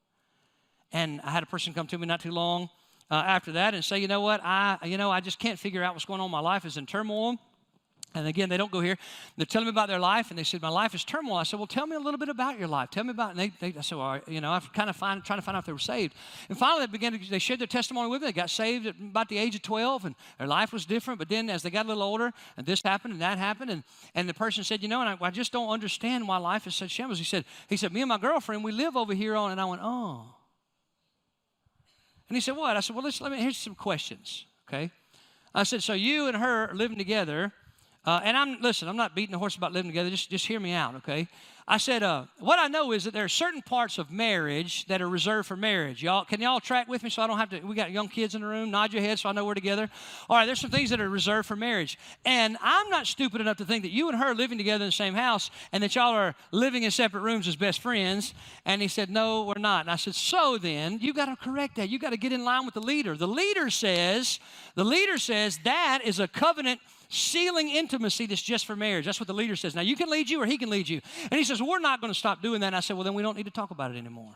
And I had a person come to me not too long uh, after that and say, you know what, I, you know, I just can't figure out what's going on. My life is in turmoil. And again, they don't go here. They're telling me about their life, and they said, my life is turmoil. I said, well, tell me a little bit about your life. Tell me about, and they, they I said, well, you know, I'm kind of find, trying to find out if they were saved. And finally, they began to, they shared their testimony with me. They got saved at about the age of twelve, and their life was different. But then as they got a little older, and this happened, and that happened, and, and the person said, you know, and I, I just don't understand why life is such shambles. He said, he said, me and my girlfriend, we live over here on, and I went, oh. And he said, what? I said, well, let's, let me, here's some questions, okay? I said, so you and her are living together. Uh, and I'm, listen, I'm not beating the horse about living together. Just, just hear me out, okay? I said, uh, what I know is that there are certain parts of marriage that are reserved for marriage. Y'all, can y'all track with me so I don't have to, we got young kids in the room, nod your head so I know we're together. All right, there's some things that are reserved for marriage. And I'm not stupid enough to think that you and her are living together in the same house and that y'all are living in separate rooms as best friends. And he said, no, we're not. And I said, so then, you got to correct that. You got to get in line with the leader. The leader says, the leader says that is a covenant sealing intimacy that's just for marriage. That's what the leader says. Now, you can lead you or he can lead you. And he says, well, we're not going to stop doing that. And I said, well, then we don't need to talk about it anymore.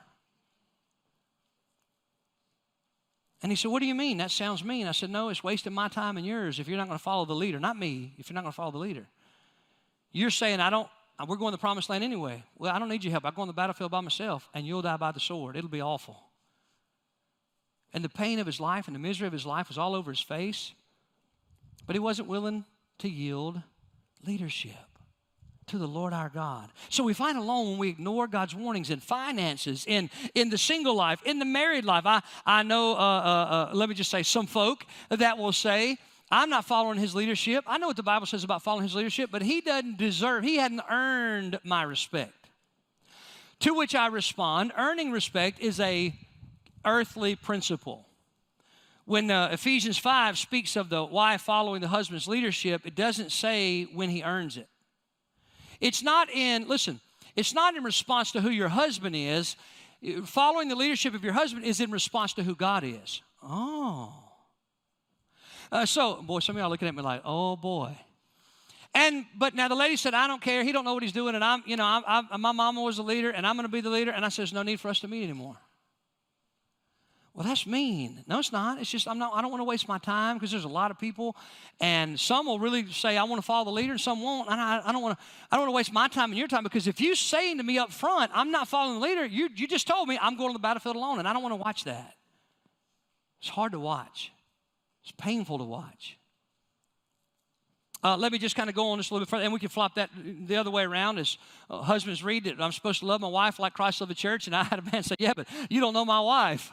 And he said, what do you mean? That sounds mean. I said, no, it's wasting my time and yours if you're not going to follow the leader. Not me, if you're not going to follow the leader. You're saying, I don't, we're going to the promised land anyway. Well, I don't need your help. I go on the battlefield by myself, and you'll die by the sword. It'll be awful. And the pain of his life and the misery of his life was all over his face. But he wasn't willing to yield leadership to the Lord our God. So we fight alone when we ignore God's warnings in finances, in, in the single life, in the married life. I, I know, uh, uh, uh, let me just say, some folk that will say, I'm not following his leadership. I know what the Bible says about following his leadership, but he doesn't deserve, he hadn't earned my respect. To which I respond, earning respect is a earthly principle. When uh, Ephesians five speaks of the wife following the husband's leadership, it doesn't say when he earns it. It's not in, listen, it's not in response to who your husband is. Following the leadership of your husband is in response to who God is. Oh. Uh, so, boy, some of y'all are looking at me like, oh, boy. And, but now the lady said, I don't care. He don't know what he's doing. And I'm, you know, I'm, I'm, my mama was the leader, and I'm going to be the leader. And I said, there's no need for us to meet anymore. Well, that's mean. No, it's not. It's just I'm not, I don't want to waste my time because there's a lot of people, and some will really say, I want to follow the leader, and some won't. And I, I don't want to I don't want to waste my time and your time, because if you're saying to me up front, I'm not following the leader, you, you just told me I'm going to the battlefield alone, and I don't want to watch that. It's hard to watch. It's painful to watch. Uh, let me just kind of go on this a little bit further, and we can flop that the other way around as uh, husbands read that I'm supposed to love my wife like Christ loved the church, and I had a man say, yeah, but you don't know my wife.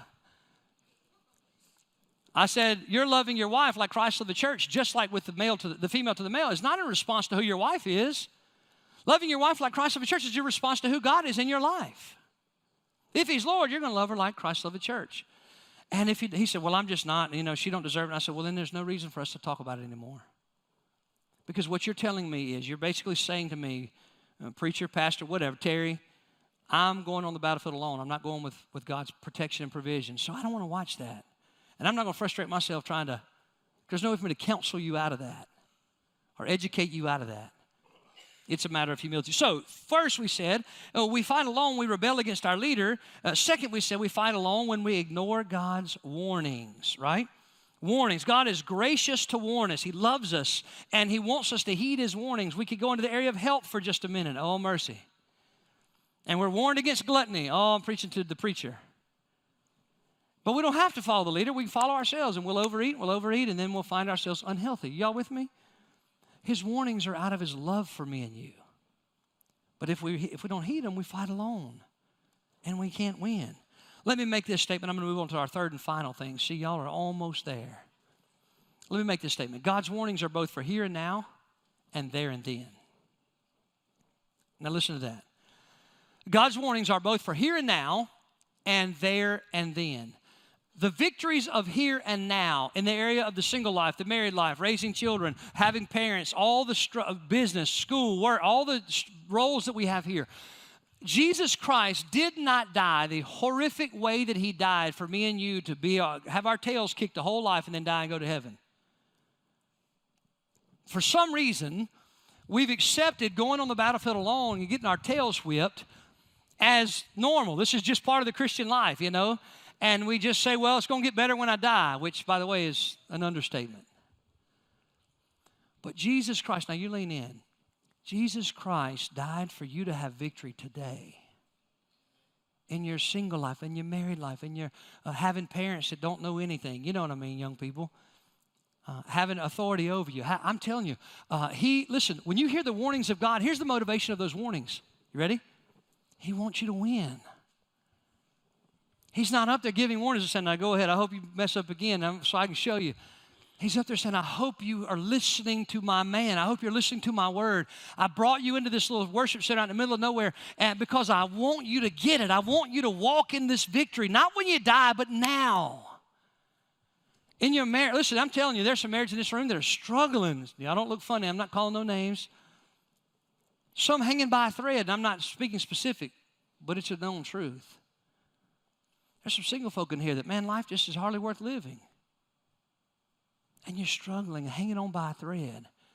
I said, you're loving your wife like Christ loved the church, just like with the male to the, the female to the male. It's not in response to who your wife is. Loving your wife like Christ loved the church is your response to who God is in your life. If he's Lord, you're going to love her like Christ loved the church. And if he, he said, well, I'm just not, you know, she don't deserve it. And I said, well, then there's no reason for us to talk about it anymore. Because what you're telling me is, you're basically saying to me, uh, preacher, pastor, whatever, Terry, I'm going on the battlefield alone. I'm not going with, with God's protection and provision. So I don't want to watch that. And I'm not going to frustrate myself trying to, there's no way for me to counsel you out of that or educate you out of that. It's a matter of humility. So first we said, uh, we fight alone, we rebel against our leader. Uh, second, we said we fight alone when we ignore God's warnings, right? Warnings. God is gracious to warn us. He loves us, and he wants us to heed his warnings. We could go into the area of health for just a minute. Oh, mercy. And we're warned against gluttony. Oh, I'm preaching to the preacher. But we don't have to follow the leader. We can follow ourselves, and we'll overeat, we'll overeat, and then we'll find ourselves unhealthy. Y'all with me? His warnings are out of his love for me and you. But if we, if we don't heed them, we fight alone, and we can't win. Let me make this statement. I'm going to move on to our third and final thing. See, y'all are almost there. Let me make this statement. God's warnings are both for here and now and there and then. Now listen to that. God's warnings are both for here and now and there and then. The victories of here and now in the area of the single life, the married life, raising children, having parents, all the str- business, school, work, all the roles that we have here. Jesus Christ did not die the horrific way that he died for me and you to be uh, have our tails kicked the whole life and then die and go to heaven. For some reason, we've accepted going on the battlefield alone and getting our tails whipped as normal. This is just part of the Christian life, you know. And we just say, well, it's going to get better when I die, which, by the way, is an understatement. But Jesus Christ, now you lean in. Jesus Christ died for you to have victory today. In your single life, in your married life, in your uh, having parents that don't know anything. You know what I mean, young people. Uh, having authority over you. Ha- I'm telling you, uh, he, listen, when you hear the warnings of God, here's the motivation of those warnings. You ready? He wants you to win. He's not up there giving warnings and saying, now go ahead, I hope you mess up again so I can show you. He's up there saying, I hope you are listening to my man. I hope you're listening to my word. I brought you into this little worship center out in the middle of nowhere and because I want you to get it. I want you to walk in this victory, not when you die, but now. In your marriage, listen, I'm telling you, there's some marriages in this room that are struggling. Y'all don't look funny. I'm not calling no names. Some hanging by a thread, and I'm not speaking specific, but it's a known truth. There's some single folk in here that, man, life just is hardly worth living. And you're struggling, hanging on by a thread.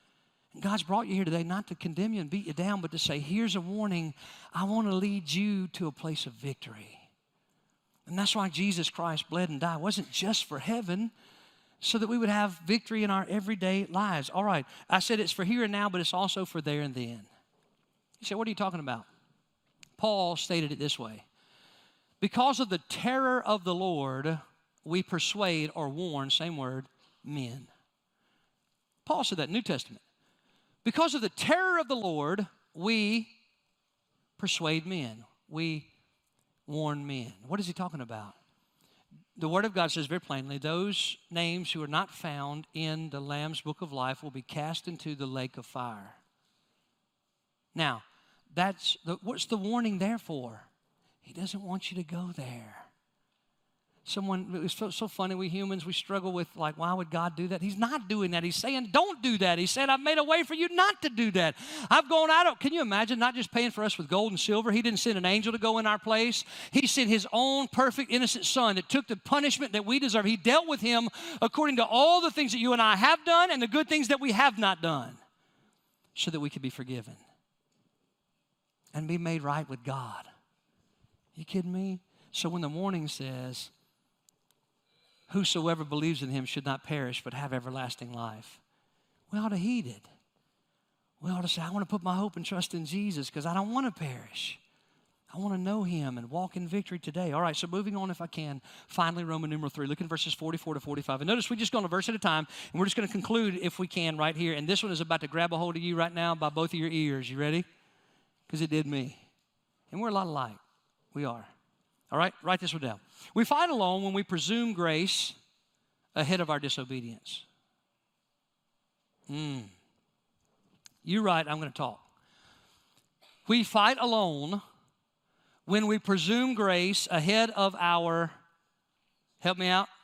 And God's brought you here today not to condemn you and beat you down, but to say, here's a warning. I want to lead you to a place of victory. And that's why Jesus Christ bled and died. It wasn't just for heaven, so that we would have victory in our everyday lives. All right, I said it's for here and now, but it's also for there and then. You say, what are you talking about? Paul stated it this way. Because of the terror of the Lord, we persuade or warn, same word, men. Paul said that in the New Testament. Because of the terror of the Lord, we persuade men. We warn men. What is he talking about? The Word of God says very plainly, those names who are not found in the Lamb's Book of Life will be cast into the lake of fire. Now, that's the, what's the warning there for? He doesn't want you to go there. Someone, it's so, so funny, we humans, we struggle with like, why would God do that? He's not doing that. He's saying, don't do that. He said, I've made a way for you not to do that. I've gone out. Can you imagine not just paying for us with gold and silver? He didn't send an angel to go in our place. He sent his own perfect, innocent son that took the punishment that we deserve. He dealt with him according to all the things that you and I have done and the good things that we have not done so that we could be forgiven and be made right with God. You kidding me? So when the warning says, whosoever believes in him should not perish but have everlasting life, we ought to heed it. We ought to say, I want to put my hope and trust in Jesus because I don't want to perish. I want to know him and walk in victory today. All right, so moving on if I can. Finally, Roman numeral three. Look at verses forty-four to forty-five. And notice we just go on a verse at a time, and we're just going to conclude if we can right here. And this one is about to grab a hold of you right now by both of your ears. You ready? Because it did me. And we're a lot alike. We are. All right, write this one down. We fight alone when we presume grace ahead of our disobedience. Mm. You're right, I'm going to talk. We fight alone when we presume grace ahead of our, help me out.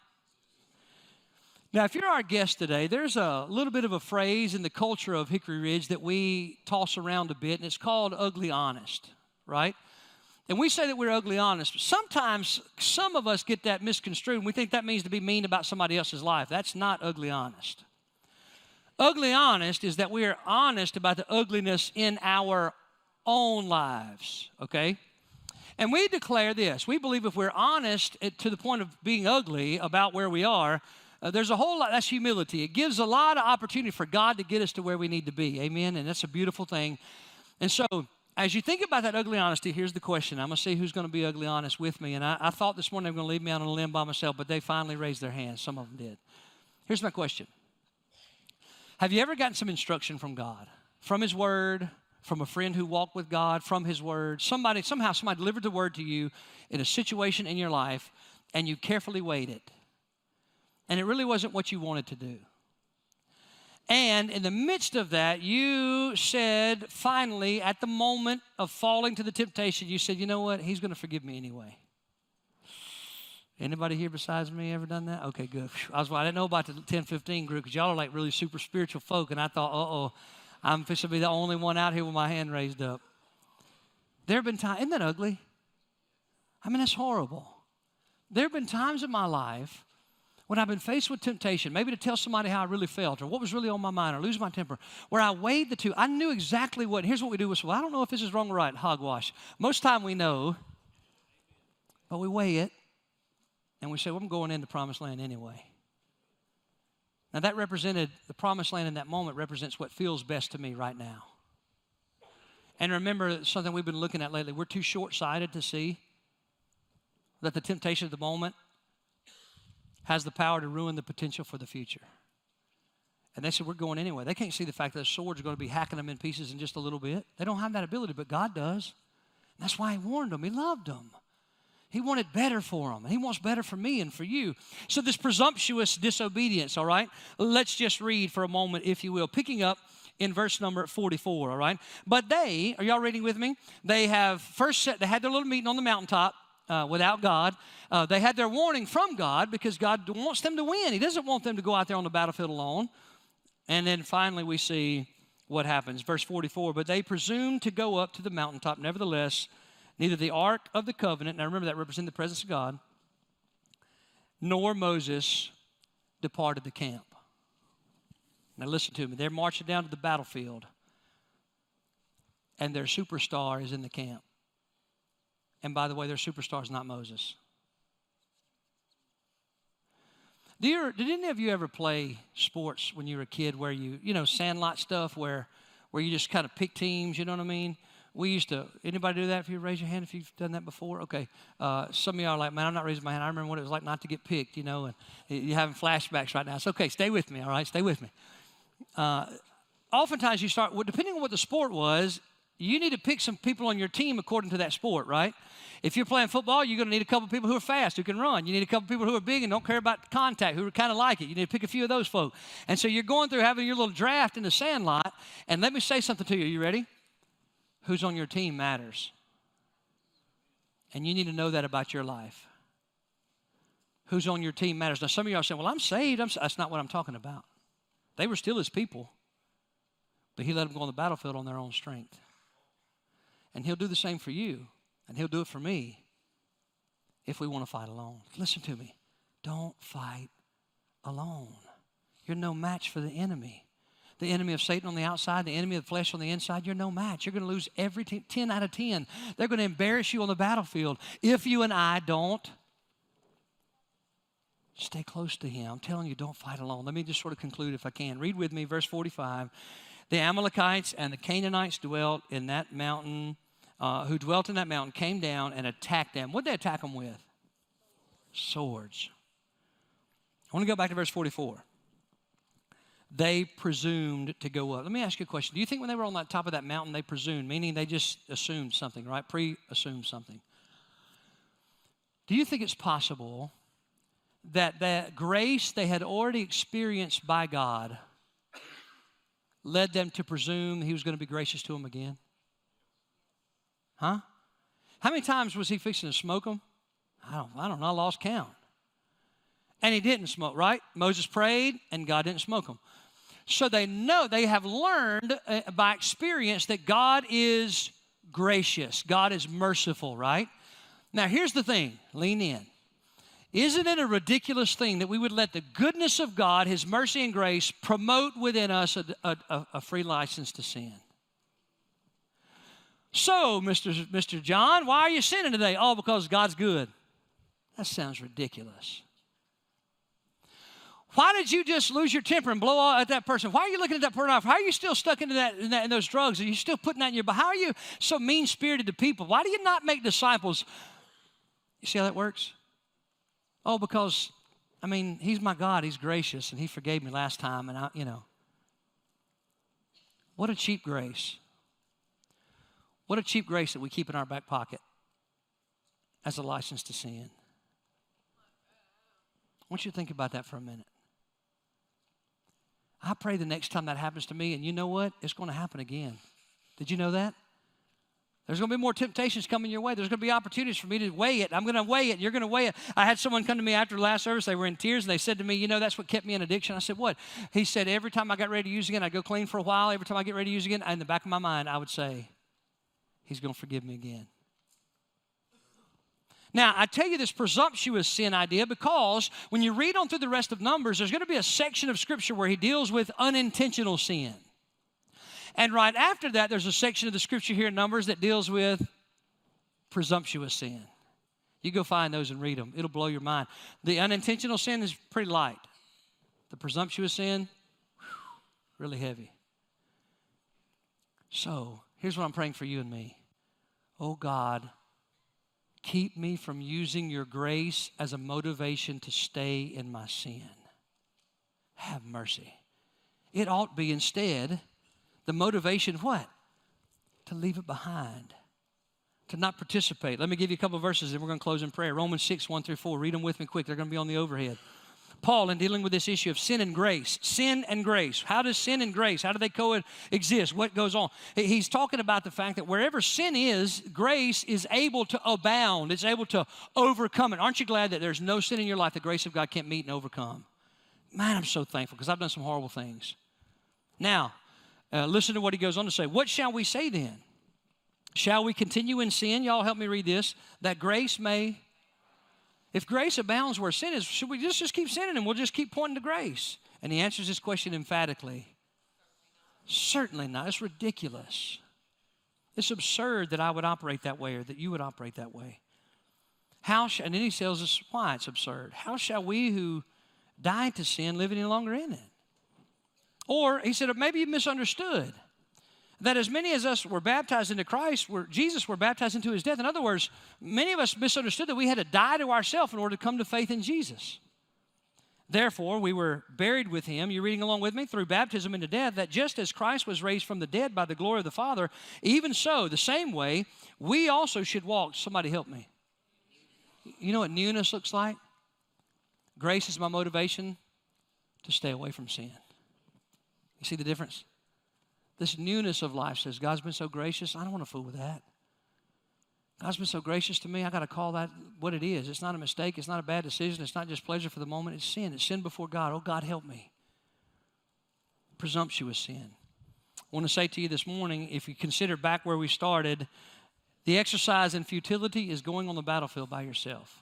Now, if you're our guest today, there's a little bit of a phrase in the culture of Hickory Ridge that we toss around a bit, and it's called ugly honest, right? And we say that we're ugly honest. Sometimes some of us get that misconstrued, and we think that means to be mean about somebody else's life. That's not ugly honest. Ugly honest is that we are honest about the ugliness in our own lives, okay? And we declare this. We believe if we're honest to the point of being ugly about where we are, uh, there's a whole lot, that's humility. It gives a lot of opportunity for God to get us to where we need to be, amen? And that's a beautiful thing. And so, as you think about that ugly honesty, here's the question. I'm going to see who's going to be ugly honest with me. And I, I thought this morning they were going to leave me out on a limb by myself, but they finally raised their hands. Some of them did. Here's my question. Have you ever gotten some instruction from God? From his word, from a friend who walked with God, from his word? Somebody, somehow somebody delivered the word to you in a situation in your life, and you carefully weighed it. And it really wasn't what you wanted to do. And in the midst of that, you said, finally, at the moment of falling to the temptation, you said, you know what? He's going to forgive me anyway. Anybody here besides me ever done that? Okay, good. I was, I didn't know about the ten fifteen group because y'all are like really super spiritual folk. And I thought, uh-oh, I'm fixing to be the only one out here with my hand raised up. There have been times, isn't that ugly? I mean, that's horrible. There have been times in my life when I've been faced with temptation, maybe to tell somebody how I really felt or what was really on my mind or lose my temper, where I weighed the two. I knew exactly what, here's what we do with, well, I don't know if this is wrong or right, hogwash. Most time we know, but we weigh it, and we say, well, I'm going into promised land anyway. Now that represented, the promised land in that moment represents what feels best to me right now. And remember something we've been looking at lately, we're too short-sighted to see that the temptation of the moment has the power to ruin the potential for the future. And they said, we're going anyway. They can't see the fact that the swords are going to be hacking them in pieces in just a little bit. They don't have that ability, but God does. And that's why he warned them. He loved them. He wanted better for them. He wants better for me and for you. So this presumptuous disobedience, all right? Let's just read for a moment, if you will, picking up in verse number forty-four, all right? But they, are y'all reading with me? They have first set, they had their little meeting on the mountaintop. Uh, without God. Uh, they had their warning from God because God wants them to win. He doesn't want them to go out there on the battlefield alone. And then finally we see what happens. Verse forty-four, but they presumed to go up to the mountaintop. Nevertheless, neither the ark of the covenant, now remember that represented the presence of God, nor Moses departed the camp. Now listen to me. They're marching down to the battlefield, and their superstar is in the camp. And by the way, their superstar is not Moses. Do you, did any of you ever play sports when you were a kid where you, you know, sandlot stuff where, where you just kind of pick teams, you know what I mean? We used to, anybody do that? If you raise your hand if you've done that before? Okay. Uh, some of y'all are like, man, I'm not raising my hand. I remember what it was like not to get picked, you know, and you're having flashbacks right now. It's okay. Stay with me, all right? Stay with me. Uh, oftentimes you start, well, depending on what the sport was, you need to pick some people on your team according to that sport, right? If you're playing football, you're going to need a couple people who are fast, who can run. You need a couple people who are big and don't care about contact, who are kind of like it. You need to pick a few of those folk. And so you're going through having your little draft in the sandlot. And let me say something to you. Are you ready? Who's on your team matters. And you need to know that about your life. Who's on your team matters. Now, some of you are saying, well, I'm saved. I'm, that's not what I'm talking about. They were still his people. But he let them go on the battlefield on their own strength. And he'll do the same for you. And he'll do it for me if we want to fight alone. Listen to me. Don't fight alone. You're no match for the enemy. The enemy of Satan on the outside, the enemy of the flesh on the inside, you're no match. You're going to lose every team, ten out of ten. They're going to embarrass you on the battlefield if you and I don't stay close to him. I'm telling you, don't fight alone. Let me just sort of conclude if I can. Read with me verse forty-five. The Amalekites and the Canaanites dwelt in that mountain, uh, who dwelt in that mountain, came down and attacked them. What did they attack them with? Swords. I want to go back to verse forty-four. They presumed to go up. Let me ask you a question. Do you think when they were on the top of that mountain, they presumed, meaning they just assumed something, right? Pre-assumed something. Do you think it's possible that that grace they had already experienced by God led them to presume he was going to be gracious to them again? Huh? How many times was he fixing to smoke them? I don't, I don't know. I lost count. And he didn't smoke, right? Moses prayed, and God didn't smoke them. So they know, they have learned uh, by experience that God is gracious. God is merciful, right? Now, here's the thing. Lean in. Isn't it a ridiculous thing that we would let the goodness of God, his mercy and grace, promote within us a, a, a free license to sin? So, Mister Mister John, why are you sinning today? Oh, because God's good. That sounds ridiculous. Why did you just lose your temper and blow at that person? Why are you looking at that person off? How are you still stuck into that, in, that, in those drugs? Are you still putting that in your body? How are you so mean-spirited to people? Why do you not make disciples? You see how that works? Oh, because, I mean, he's my God. He's gracious, and he forgave me last time, and I, you know. What a cheap grace. What a cheap grace that we keep in our back pocket as a license to sin. I want you to think about that for a minute. I pray the next time that happens to me, and you know what? It's going to happen again. Did you know that? There's going to be more temptations coming your way. There's going to be opportunities for me to weigh it. I'm going to weigh it. You're going to weigh it. I had someone come to me after the last service. They were in tears, and they said to me, you know, that's what kept me in addiction. I said, what? He said, every time I got ready to use again, I'd go clean for a while. Every time I get ready to use again, in the back of my mind, I would say, he's going to forgive me again. Now, I tell you this presumptuous sin idea because when you read on through the rest of Numbers, there's going to be a section of Scripture where he deals with unintentional sin. And right after that, there's a section of the Scripture here in Numbers that deals with presumptuous sin. You go find those and read them. It'll blow your mind. The unintentional sin is pretty light. The presumptuous sin, whew, really heavy. So, here's what I'm praying for you and me. Oh, God, keep me from using your grace as a motivation to stay in my sin. Have mercy. It ought to be instead the motivation, what? To leave it behind. To not participate. Let me give you a couple of verses and we're going to close in prayer. Romans six, one through four. Read them with me quick. They're going to be on the overhead. Paul, in dealing with this issue of sin and grace, sin and grace. How does sin and grace, how do they coexist? What goes on? He's talking about the fact that wherever sin is, grace is able to abound. It's able to overcome it. Aren't you glad that there's no sin in your life the grace of God can't meet and overcome? Man, I'm so thankful because I've done some horrible things. Now, uh, listen to what he goes on to say. What shall we say then? Shall we continue in sin? Y'all help me read this. That grace may... If grace abounds where sin is, should we just, just keep sinning and we'll just keep pointing to grace? And he answers this question emphatically. Certainly not. It's ridiculous. It's absurd that I would operate that way or that you would operate that way. How sh- and then he tells us why it's absurd. How shall we who died to sin live any longer in it? Or he said, maybe you misunderstood. That as many as us were baptized into Christ, were, Jesus were baptized into his death. In other words, many of us misunderstood that we had to die to ourselves in order to come to faith in Jesus. Therefore, we were buried with him, you're reading along with me, through baptism into death, that just as Christ was raised from the dead by the glory of the Father, even so, the same way, we also should walk. Somebody help me. You know what newness looks like? Grace is my motivation to stay away from sin. You see the difference? This newness of life says, God's been so gracious, I don't want to fool with that. God's been so gracious to me, I got to call that what it is. It's not a mistake. It's not a bad decision. It's not just pleasure for the moment. It's sin. It's sin before God. Oh, God, help me. Presumptuous sin. I want to say to you this morning, if you consider back where we started, the exercise in futility is going on the battlefield by yourself.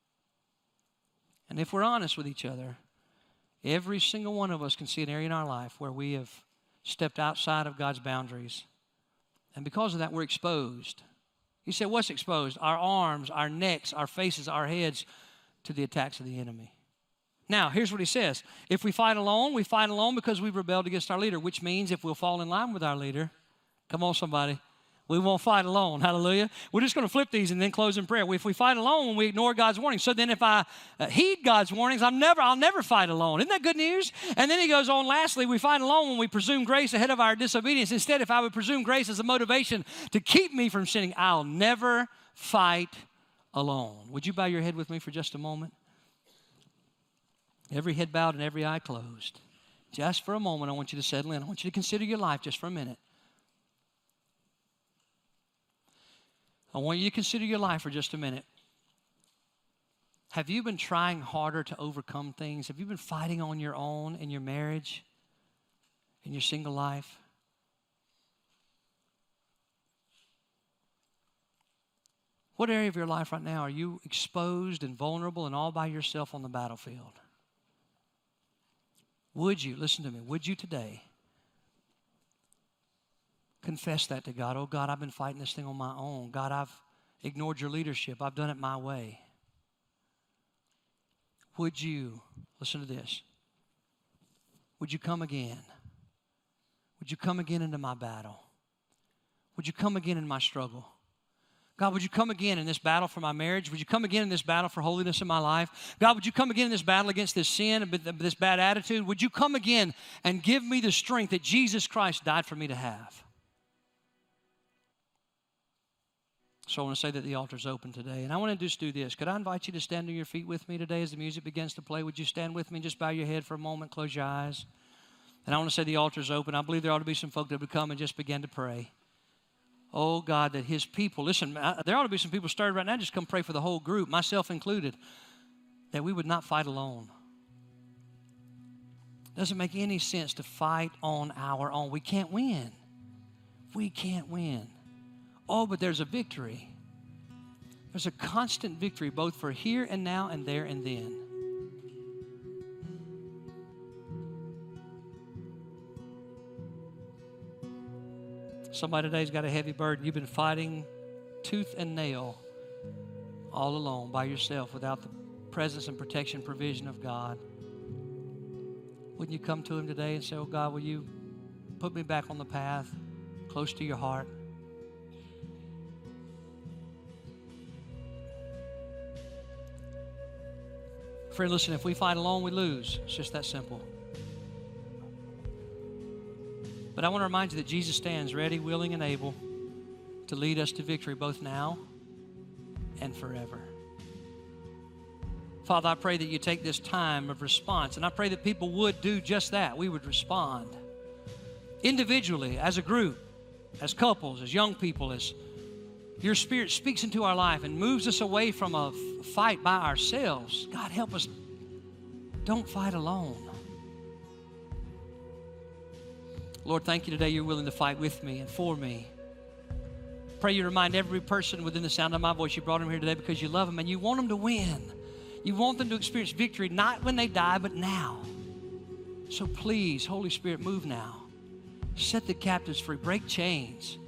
And if we're honest with each other, every single one of us can see an area in our life where we have stepped outside of God's boundaries. And because of that, we're exposed. He said, what's exposed? Our arms, our necks, our faces, our heads to the attacks of the enemy. Now, here's what he says. If we fight alone, we fight alone because we've rebelled against our leader, which means if we'll fall in line with our leader, come on, somebody, we won't fight alone. Hallelujah. We're just going to flip these and then close in prayer. If we fight alone, we ignore God's warnings. So then if I uh, heed God's warnings, I'm never, I'll never fight alone. Isn't that good news? And then he goes on, lastly, we fight alone when we presume grace ahead of our disobedience. Instead, if I would presume grace as a motivation to keep me from sinning, I'll never fight alone. Would you bow your head with me for just a moment? Every head bowed and every eye closed. Just for a moment, I want you to settle in. I want you to consider your life just for a minute. I want you to consider your life for just a minute. Have you been trying harder to overcome things? Have you been fighting on your own in your marriage, in your single life? What area of your life right now are you exposed and vulnerable and all by yourself on the battlefield? Would you, listen to me, would you today confess that to God? Oh, God, I've been fighting this thing on my own. God, I've ignored your leadership. I've done it my way. Would you, listen to this, would you come again? Would you come again into my battle? Would you come again in my struggle? God, would you come again in this battle for my marriage? Would you come again in this battle for holiness in my life? God, would you come again in this battle against this sin and this bad attitude? Would you come again and give me the strength that Jesus Christ died for me to have? So I want to say that the altar's open today. And I want to just do this. Could I invite you to stand on your feet with me today as the music begins to play? Would you stand with me and just bow your head for a moment, close your eyes? And I want to say the altar's open. I believe there ought to be some folk that would come and just begin to pray. Oh, God, that his people, listen, there ought to be some people stirred right now. Just come pray for the whole group, myself included, that we would not fight alone. It doesn't make any sense to fight on our own. We can't win. We can't win. Oh, but there's a victory. There's a constant victory both for here and now and there and then. Somebody today's got a heavy burden. You've been fighting tooth and nail all alone by yourself without the presence and protection, provision of God. Wouldn't you come to him today and say, oh God, will you put me back on the path close to your heart? Friend, listen, if we fight alone, we lose. It's just that simple. But I want to remind you that Jesus stands ready, willing, and able to lead us to victory both now and forever. Father, I pray that you take this time of response, and I pray that people would do just that. We would respond individually, as a group, as couples, as young people, as your Spirit speaks into our life and moves us away from a fight by ourselves. God, help us. Don't fight alone. Lord, thank you today you're willing to fight with me and for me. Pray you remind every person within the sound of my voice you brought them here today because you love them and you want them to win. You want them to experience victory, not when they die, but now. So please, Holy Spirit, move now. Set the captives free. Break chains.